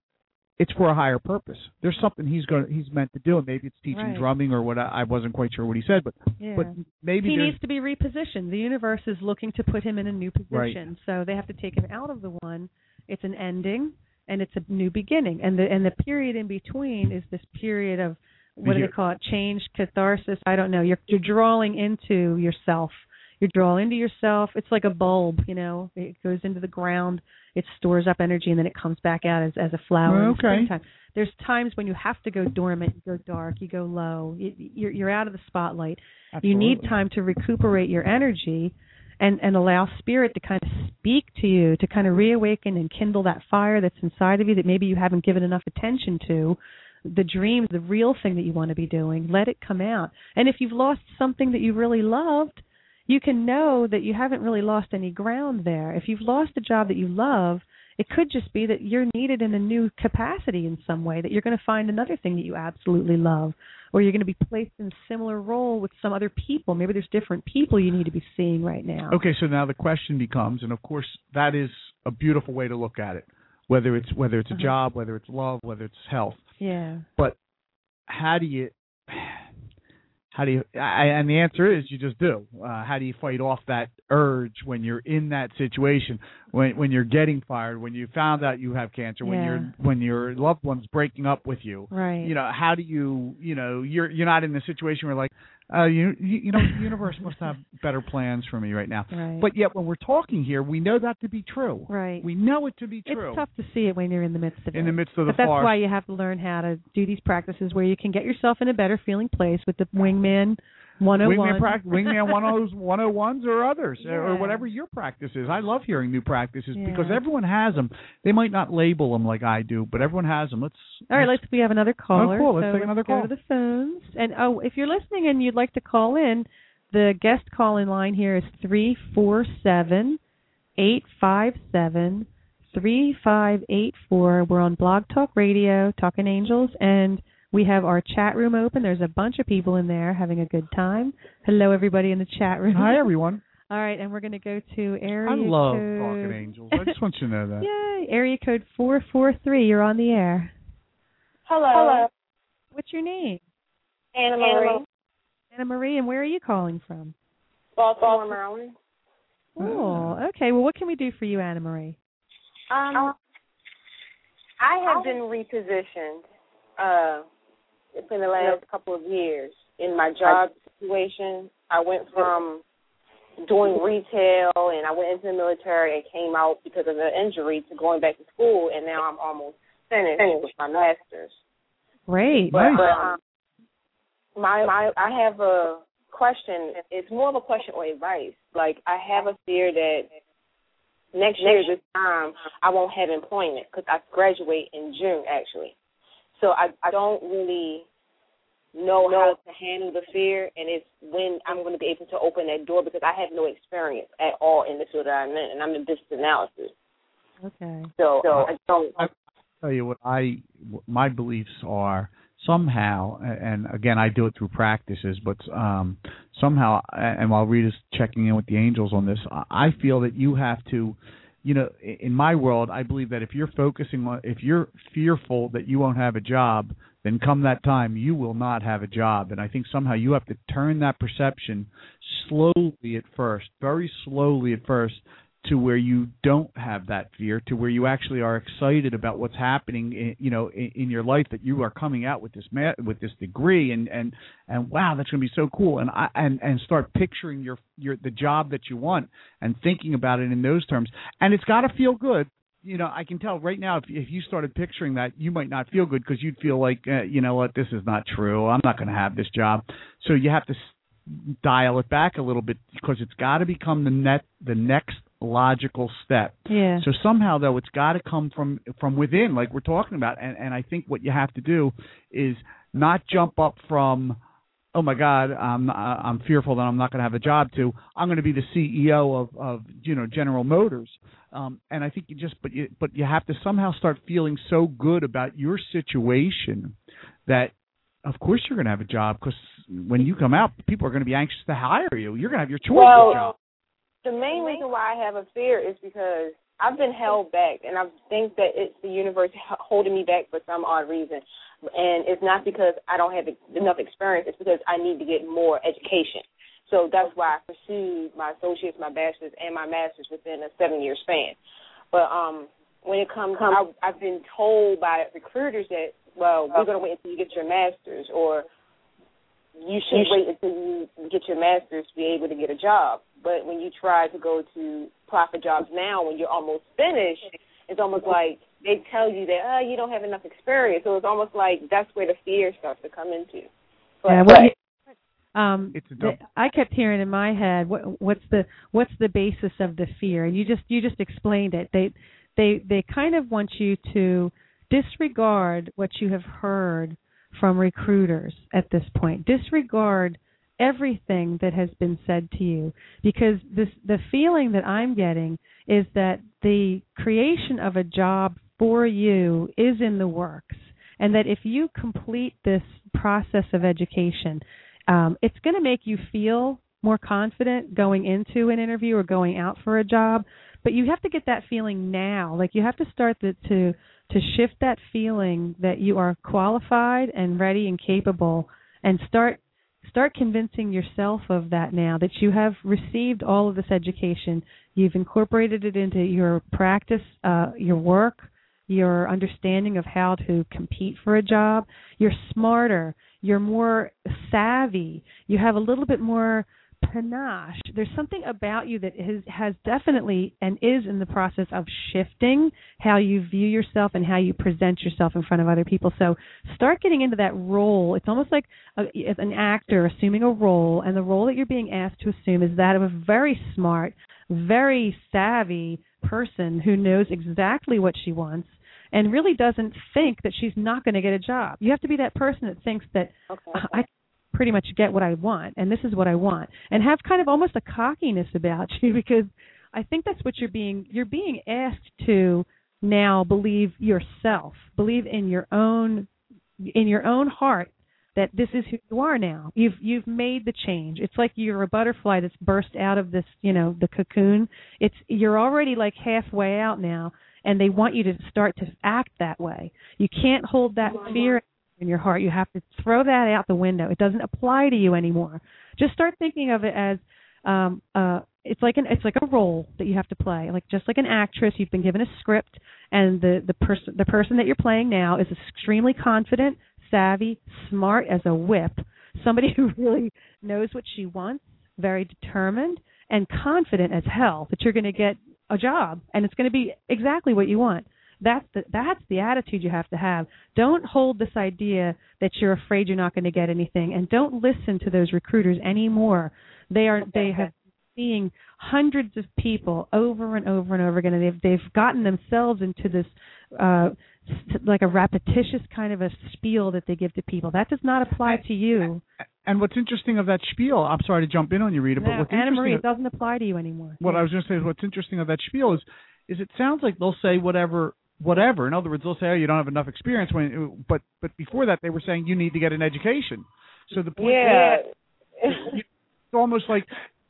it's for a higher purpose. There's something he's going he's meant to do, and maybe it's teaching right. drumming or what. I, I wasn't quite sure what he said, but yeah. but maybe he there's, needs to be repositioned. The universe is looking to put him in a new position, right. so they have to take him out of the one. It's an ending, and it's a new beginning, and the and the period in between is this period of what do they call it? Change, catharsis. I don't know. You're you're drawing into yourself. You draw into yourself. It's like a bulb, you know. It goes into the ground. It stores up energy, and then it comes back out as, as a flower in the springtime. There's times when you have to go dormant, you go dark, you go low. You, you're, you're out of the spotlight. Absolutely. You need time to recuperate your energy and, and allow spirit to kind of speak to you, to kind of reawaken and kindle that fire that's inside of you that maybe you haven't given enough attention to. The dreams, the real thing that you want to be doing, let it come out. And if you've lost something that you really loved, you can know that you haven't really lost any ground there. If you've lost a job that you love, it could just be that you're needed in a new capacity in some way, that you're going to find another thing that you absolutely love, or you're going to be placed in a similar role with some other people. Maybe there's different people you need to be seeing right now. Okay, so now the question becomes, and of course that is a beautiful way to look at it, whether it's whether it's a uh-huh. job, whether it's love, whether it's health. Yeah. But how do you... How do you? I, and the answer is you just do. Uh, how do you fight off that urge when you're in that situation, when when you're getting fired, when you found out you have cancer, yeah. when you're when your loved one's breaking up with you? Right. You know, how do you? You know, you're you're not in the situation where like, uh, you you, you know, the universe must have better plans for me right now. Right. But yet when we're talking here, we know that to be true. Right. We know it to be true. It's tough to see it when you're in the midst of it. In the midst of the but that's forest. why you have to learn how to do these practices where you can get yourself in a better feeling place with the wingman one oh one. Wingman, pra- Wingman one oh ones or others, yeah. or whatever your practice is. I love hearing new practices yeah. because everyone has them. They might not label them like I do, but everyone has them. Let's. All right, let's. We have another caller. Oh, cool. Let's so take another let's call. Go to the phones. And oh, if you're listening and you'd like to call in, the guest call-in line here is three four seven, eight five seven, three five eight four. We're on Blog Talk Radio, Talking Angels, and we have our chat room open. There's a bunch of people in there having a good time. Hello, everybody in the chat room. Hi, everyone. All right, and we're going to go to area I love code... Talking Angels. I just want you to know that. Yay, area code four four three. You're on the air. Hello. Hello. What's your name? Anna Marie. Anna Marie, and where are you calling from? Baltimore, Maryland. Oh, okay. Well, what can we do for you, Anna Marie? Um, I have been repositioned uh, in the last couple of years in my job situation. I went from doing retail, and I went into the military and came out because of an injury to going back to school, and now I'm almost finished with my master's. Great. But, nice. but um, my my I have a question, it's more of a question or advice. Like, I have a fear that next year this time I won't have employment because I graduate in June, actually. So I, I don't really know how to handle the fear, and it's when I'm going to be able to open that door because I have no experience at all in the field that I'm in, and I'm in business analysis. Okay. So, so I don't. I'll tell you what I my beliefs are. Somehow, and again, I do it through practices, but um, somehow, and while Rita's checking in with the angels on this, I feel that you have to, you know, in my world, I believe that if you're focusing on, if you're fearful that you won't have a job, then come that time, you will not have a job. And I think somehow you have to turn that perception slowly at first, very slowly at first, to where you don't have that fear, to where you actually are excited about what's happening, in, you know, in, in your life, that you are coming out with this ma- with this degree, and, and, and wow, that's going to be so cool, and I, and and start picturing your your the job that you want and thinking about it in those terms, and it's got to feel good. You know, I can tell right now if if you started picturing that, you might not feel good because you'd feel like, uh, you know what, this is not true. I'm not going to have this job. So you have to dial it back a little bit because it's got to become the net the next logical step. Yeah. So somehow, though, it's got to come from from within, like we're talking about. And, and I think what you have to do is not jump up from, oh my God, I'm I'm fearful that I'm not going to have a job, to I'm going to be the C E O of, of you know General Motors. Um, and I think you just, but you but you have to somehow start feeling so good about your situation that, of course, you're going to have a job, because when you come out, people are going to be anxious to hire you. You're going to have your choice well, of job. The main reason why I have a fear is because I've been held back, and I think that it's the universe holding me back for some odd reason. And it's not because I don't have enough experience. It's because I need to get more education. So that's why I pursued my associates, my bachelor's, and my master's within a seven-year span. But um, when it comes, I, I've been told by recruiters that, well, we're going to wait until you get your master's, or you should wait until you get your master's to be able to get a job. But when you try to go to apply for jobs now, when you're almost finished, it's almost like they tell you that, oh, you don't have enough experience. So it's almost like that's where the fear starts to come into. But, yeah, well, you, um, it's a double. I kept hearing in my head, what, what's the what's the basis of the fear? And you just you just explained it. They they they kind of want you to disregard what you have heard from recruiters at this point. Disregard everything that has been said to you, because this the feeling that I'm getting is that the creation of a job for you is in the works, and that if you complete this process of education, um, it's going to make you feel more confident going into an interview or going out for a job. But you have to get that feeling now. Like, you have to start the, to to shift that feeling that you are qualified and ready and capable, and start Start convincing yourself of that now, that you have received all of this education. You've incorporated it into your practice, uh, your work, your understanding of how to compete for a job. You're smarter. You're more savvy. You have a little bit more panache. There's something about you that has, has definitely and is in the process of shifting how you view yourself and how you present yourself in front of other people. So start getting into that role. It's almost like a, an actor assuming a role, and the role that you're being asked to assume is that of a very smart, very savvy person who knows exactly what she wants and really doesn't think that she's not going to get a job. You have to be that person that thinks that okay. I pretty much get what I want, and this is what I want, and have kind of almost a cockiness about you, because I think that's what you're being you're being asked to now believe yourself, believe in your own in your own heart that this is who you are now. You've you've made the change. It's like you're a butterfly that's burst out of this, you know, the cocoon. It's you're already like halfway out now, and they want you to start to act that way. You can't hold that fear in your heart. You have to throw that out the window. It doesn't apply to you anymore. Just start thinking of it as um, uh, it's like an it's like a role that you have to play. Like just like an actress, you've been given a script, and the the person the person that you're playing now is extremely confident, savvy, smart as a whip. Somebody who really knows what she wants, very determined, and confident as hell that you're going to get a job, and it's going to be exactly what you want. That's the that's the attitude you have to have. Don't hold this idea that you're afraid you're not going to get anything, and don't listen to those recruiters anymore. They are okay. They have seeing hundreds of people over and over and over again, and they've they've gotten themselves into this uh, like a repetitious kind of a spiel that they give to people. That does not apply to you. And what's interesting of that spiel, I'm sorry to jump in on you, Rita, no, but what's Anna Marie, interesting, it doesn't apply to you anymore. What yeah. I was going to say is what's interesting of that spiel is, is it sounds like they'll say whatever, whatever. In other words, they'll say, oh, you don't have enough experience. When, but but before that, they were saying you need to get an education. So the point yeah. is, it's almost like,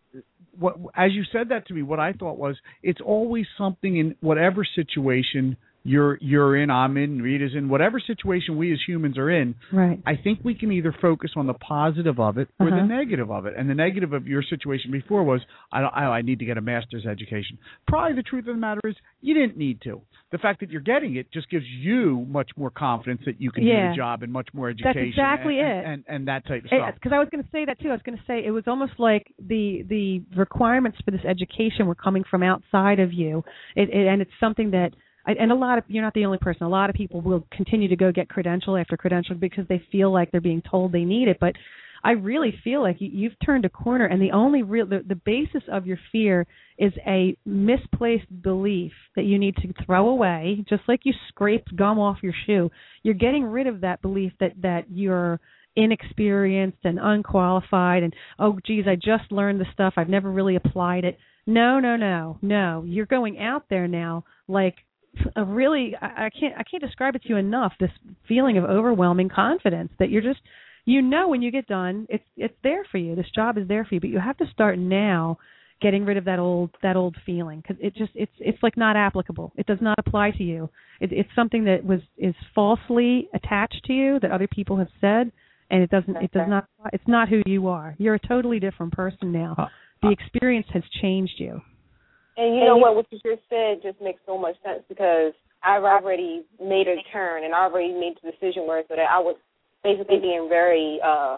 what as you said that to me, what I thought was, it's always something in whatever situation you're you're in, I'm in, Rita's in, whatever situation we as humans are in, right. I think we can either focus on the positive of it or uh-huh. the negative of it. And the negative of your situation before was, I, don't, I, I need to get a master's education. Probably the truth of the matter is you didn't need to. The fact that you're getting it just gives you much more confidence that you can yeah. do the job and much more education. That's exactly and, it. And, and, and that type of it, stuff. Because I was going to say that, too. I was going to say it was almost like the the requirements for this education were coming from outside of you. It, it, and it's something that And a lot of, you're not the only person, a lot of people will continue to go get credential after credential because they feel like they're being told they need it. But I really feel like you, you've turned a corner, and the only real, the, the basis of your fear is a misplaced belief that you need to throw away, just like you scraped gum off your shoe. You're getting rid of that belief that, that you're inexperienced and unqualified and, oh, geez, I just learned the stuff. I've never really applied it. No, no, no, no. You're going out there now like, a really I can't I can't describe it to you enough, this feeling of overwhelming confidence that you're just, you know, when you get done it's it's there for you, this job is there for you, but you have to start now getting rid of that old that old feeling, because it just it's it's like not applicable. It does not apply to you. It, it's something that was is falsely attached to you that other people have said, and it doesn't it does not it's not who you are. You're a totally different person now. The experience has changed you. And you know what, what you just said just makes so much sense, because I've already made a turn and I already made the decision where so that I was basically being very uh,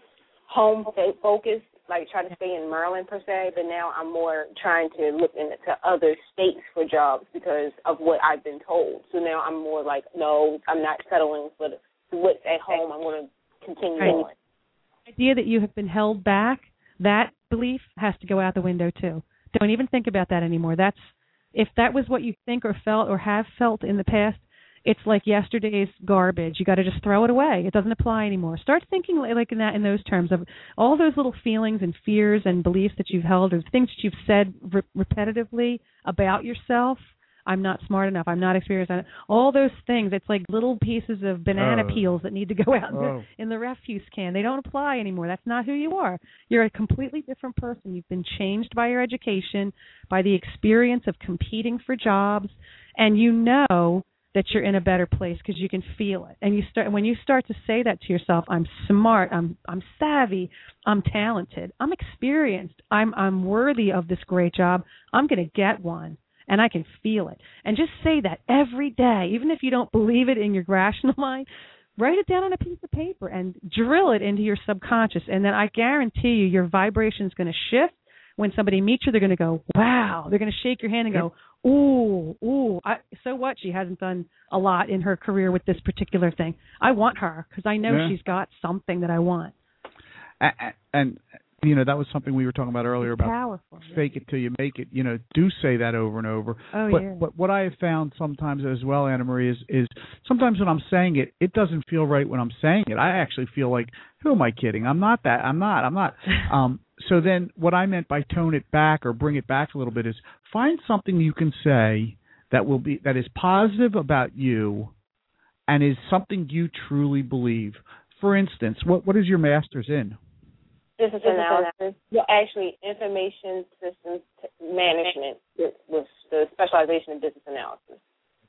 home focused, like trying to stay in Maryland per se, but now I'm more trying to look into other states for jobs because of what I've been told. So now I'm more like, no, I'm not settling for what's at home. I'm going to continue right. on. The idea that you have been held back, that belief has to go out the window too. Don't even think about that anymore. That's if that was what you think or felt or have felt in the past, it's like yesterday's garbage. You got to just throw it away. It doesn't apply anymore. Start thinking like in that in those terms of all those little feelings and fears and beliefs that you've held, or things that you've said re- repetitively about yourself. I'm not smart enough. I'm not experienced. All those things, it's like little pieces of banana oh. peels that need to go out in, oh. the, in the refuse can. They don't apply anymore. That's not who you are. You're a completely different person. You've been changed by your education, by the experience of competing for jobs, and you know that you're in a better place because you can feel it. And you start when you start to say that to yourself, I'm smart, I'm I'm savvy, I'm talented, I'm experienced, I'm I'm worthy of this great job. I'm going to get one. And I can feel it. And just say that every day, even if you don't believe it in your rational mind, write it down on a piece of paper and drill it into your subconscious. And then I guarantee you your vibration is going to shift. When somebody meets you, they're going to go, wow. They're going to shake your hand and go, ooh, ooh. I, so what? She hasn't done a lot in her career with this particular thing. I want her because I know yeah. she's got something that I want. And, and you know, that was something we were talking about earlier it's about powerful, fake yeah. it till you make it. You know, do say that over and over. Oh, but, yeah. but what I have found sometimes as well, Anna Marie, is, is sometimes when I'm saying it, it doesn't feel right when I'm saying it. I actually feel like, who am I kidding? I'm not that. I'm not. I'm not. Um, so then what I meant by tone it back or bring it back a little bit is find something you can say that will be that is positive about you and is something you truly believe. For instance, what what is your master's in? Business analysis. Well, actually, information systems management with, with the specialization in business analysis.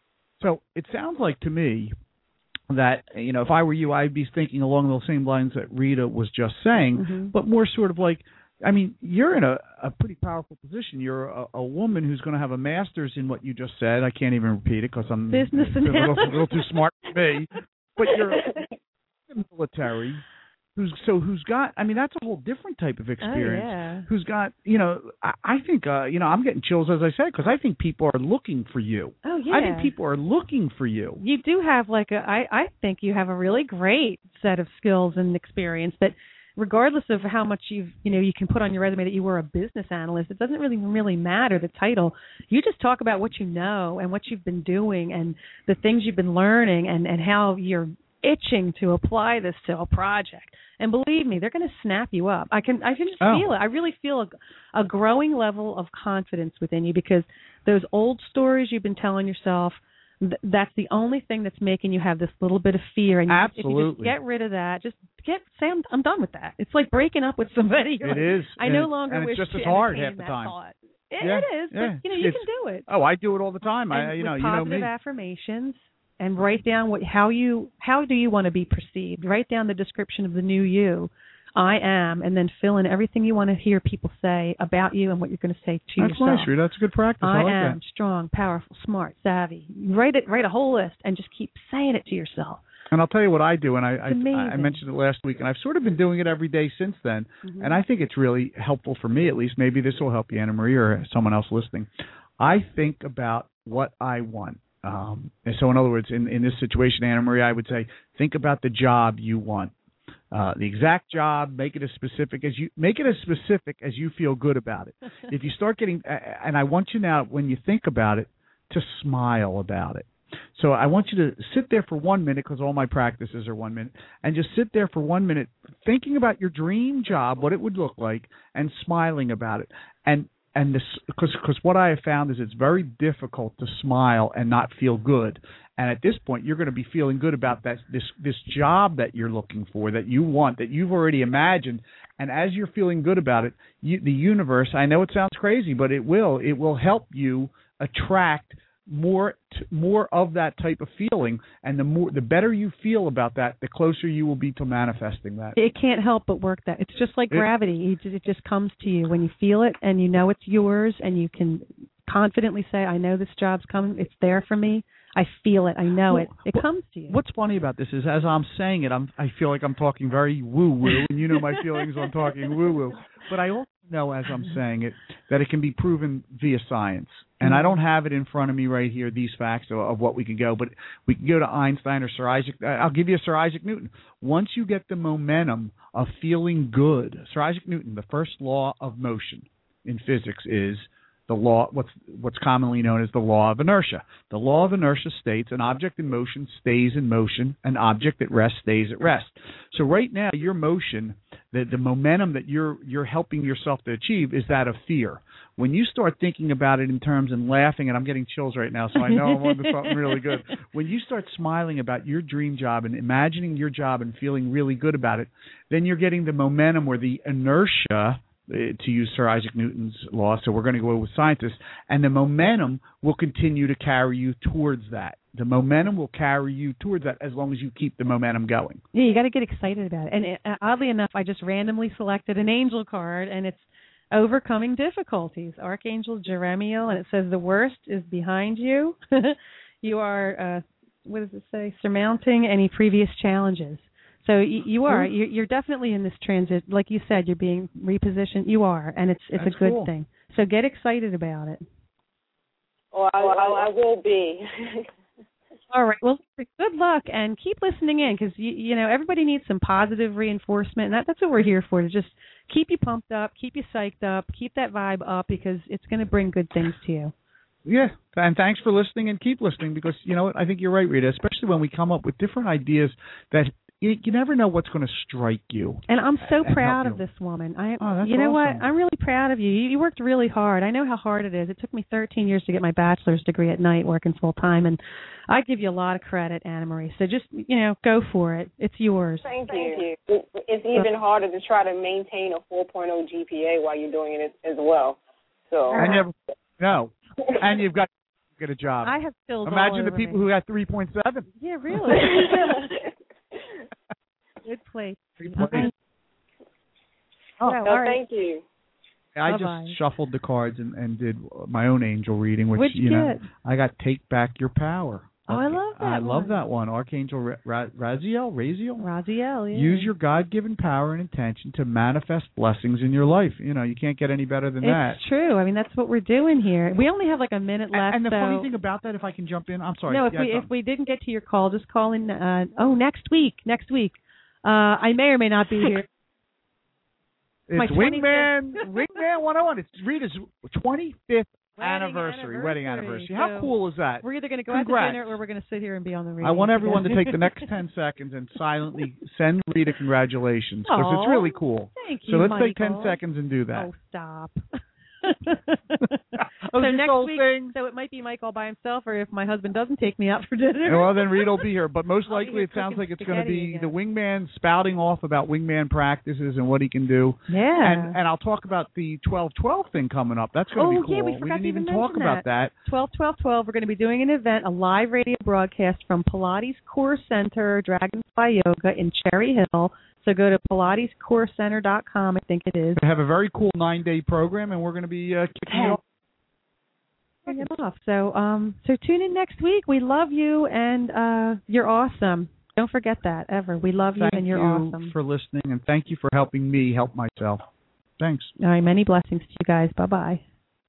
So it sounds like to me that, you know, if I were you, I'd be thinking along those same lines that Rita was just saying, mm-hmm. but more sort of like, I mean, you're in a, a pretty powerful position. You're a, a woman who's going to have a master's in what you just said. I can't even repeat it because I'm business a little, a little too smart for me. But you're in the military who's so who's got. I mean, that's a whole different type of experience. Oh, yeah. Who's got, you know, I, I think, uh, you know, I'm getting chills as I said because I think people are looking for you. Oh, yeah. I think people are looking for you. You do have like a. I I think you have a really great set of skills and experience that, regardless of how much you've, you know, you can put on your resume that you were a business analyst, it doesn't really really matter the title. You just talk about what you know and what you've been doing and the things you've been learning and, and how you're itching to apply this to a project. And believe me, they're going to snap you up. I can I can just oh. feel it. I really feel a, a growing level of confidence within you because those old stories you've been telling yourself, th- that's the only thing that's making you have this little bit of fear. And you, Absolutely. if you just get rid of that, just get say I'm, I'm done with that. It's like breaking up with somebody. You're It like, is. I and no it, longer and wish it's just to as hard entertain half the that time. thought. It, yeah, it is, yeah. but you know you it's, can do it. Oh, I do it all the time. And I, you with know, you know positive me. affirmations. And write down what how you how do you want to be perceived. Write down the description of the new you. I am, and then fill in everything you want to hear people say about you and what you're going to say to That's yourself. nice, Rita. That's a good practice. I, I like am that. strong, powerful, smart, savvy. Write it. Write a whole list and just keep saying it to yourself. And I'll tell you what I do, and I I, amazing. I mentioned it last week, and I've sort of been doing it every day since then. Mm-hmm. And I think it's really helpful for me, at least. Maybe this will help you, Anna Marie, or someone else listening. I think about what I want. Um, and so, in other words, in, in this situation, Anna Marie, I would say, think about the job you want, uh, the exact job. Make it as specific as you make it as specific as you feel good about it. If you start getting, and I want you now, when you think about it, to smile about it. So I want you to sit there for one minute, because all my practices are one minute, and just sit there for one minute thinking about your dream job, what it would look like, and smiling about it. And And this, because because what I have found is it's very difficult to smile and not feel good. And at this point, you're going to be feeling good about that this this job that you're looking for, that you want, that you've already imagined. And as you're feeling good about it, you, the universe, I know it sounds crazy, but it will it will help you attract more t- more of that type of feeling. And the more the better you feel about that, the closer you will be to manifesting that. It can't help but work that. It's just like It- gravity. It, it just comes to you when you feel it and you know it's yours and you can confidently say, I know this job's coming. It's there for me. I feel it. I know Well, it. It what, comes to you. What's funny about this is, as I'm saying it, I'm I feel like I'm talking very woo-woo, and you know my feelings on talking woo-woo. But I also know, as I'm saying it, that it can be proven via science. And I don't have it in front of me right here, these facts of, of what we can go, but we can go to Einstein or Sir Isaac. I'll give you Sir Isaac Newton. Once you get the momentum of feeling good, Sir Isaac Newton, the first law of motion in physics is the law, what's what's commonly known as the law of inertia. The law of inertia states an object in motion stays in motion, an object at rest stays at rest. So right now, your motion, the, the momentum that you're you're helping yourself to achieve is that of fear. When you start thinking about it in terms and laughing, and I'm getting chills right now, so I know I'm onto something really good. When you start smiling about your dream job and imagining your job and feeling really good about it, then you're getting the momentum or the inertia, to use Sir Isaac Newton's law, so we're going to go with scientists, and the momentum will continue to carry you towards that. The momentum will carry you towards that as long as you keep the momentum going. Yeah, you got to get excited about it. And it, uh, oddly enough, I just randomly selected an angel card, and it's overcoming difficulties. Archangel Jeremiel, and it says the worst is behind you. You are, uh, what does it say, surmounting any previous challenges. So you, you are. You're, you're definitely in this transit. Like you said, you're being repositioned. You are, and it's it's That's a good cool. thing. So get excited about it. Well, I, I, I will be. All right. Well, good luck, and keep listening in because you, you know everybody needs some positive reinforcement, and that, that's what we're here for, to just keep you pumped up, keep you psyched up, keep that vibe up because it's going to bring good things to you. Yeah, and thanks for listening, and keep listening because, you know what, I think you're right, Rita, especially when we come up with different ideas that you, you never know what's going to strike you. And I'm so and proud help of you. this woman. I, Oh, that's you know awesome. what? I'm really proud of you. you. You worked really hard. I know how hard it is. It took me thirteen years to get my bachelor's degree at night, working full time, and I give you a lot of credit, Anna Marie. So just, you know, go for it. It's yours. Thank you. It's even harder to try to maintain a four point oh G P A while you're doing it as well. So And you have, no, and you've got to get a job. I have skills. Imagine all the over people me. who got three point seven. Yeah, really. Good place. Okay. Oh, So, no, all right. thank you. I Bye-bye. just shuffled the cards and, and did my own angel reading, which, What'd you know, get? I got Take Back Your Power. Oh, I love that I one. love that one. Archangel Ra- Ra- Raziel, Raziel? Raziel, yeah. Use your God-given power and intention to manifest blessings in your life. You know, you can't get any better than it's that. It's true. I mean, that's what we're doing here. We only have like a minute left. And the so... funny thing about that, if I can jump in, I'm sorry. No, if yeah, we if we didn't get to your call, just call in. Uh, oh, next week. Next week. Uh, I may or may not be here. It's Wingman, Wingman one oh one. It's Rita's twenty-fifth anniversary, anniversary, wedding anniversary. So How cool is that? We're either going to go Congrats. out to dinner or we're going to sit here and be on the radio. I want everyone together. to take the next ten seconds and silently send Rita congratulations because it's really cool. Thank you, So let's Michael. take ten seconds and do that. Oh, stop. Oh, so next week, thing? so it might be Mike all by himself, or if my husband doesn't take me out for dinner. Well, then Rita will be here. But most I'll likely, it sounds like it's going to be again. the Wingman spouting off about Wingman practices and what he can do. Yeah. And and I'll talk about the twelve twelve thing coming up. That's going to oh, be cool. yeah, we forgot didn't to even even talk mention about that. twelve twelve twelve. We're going to be doing an event, a live radio broadcast from Pilates Core Center, Dragonfly Yoga in Cherry Hill. So go to pilates core center dot com, I think it is. We have a very cool nine-day program, and we're going to be uh, kicking it off. Kicking it off. So, um, so tune in next week. We love you, and uh, you're awesome. Don't forget that, ever. We love you, Thank and you're you awesome. for listening, and thank you for helping me help myself. Thanks. All right, many blessings to you guys. Bye-bye.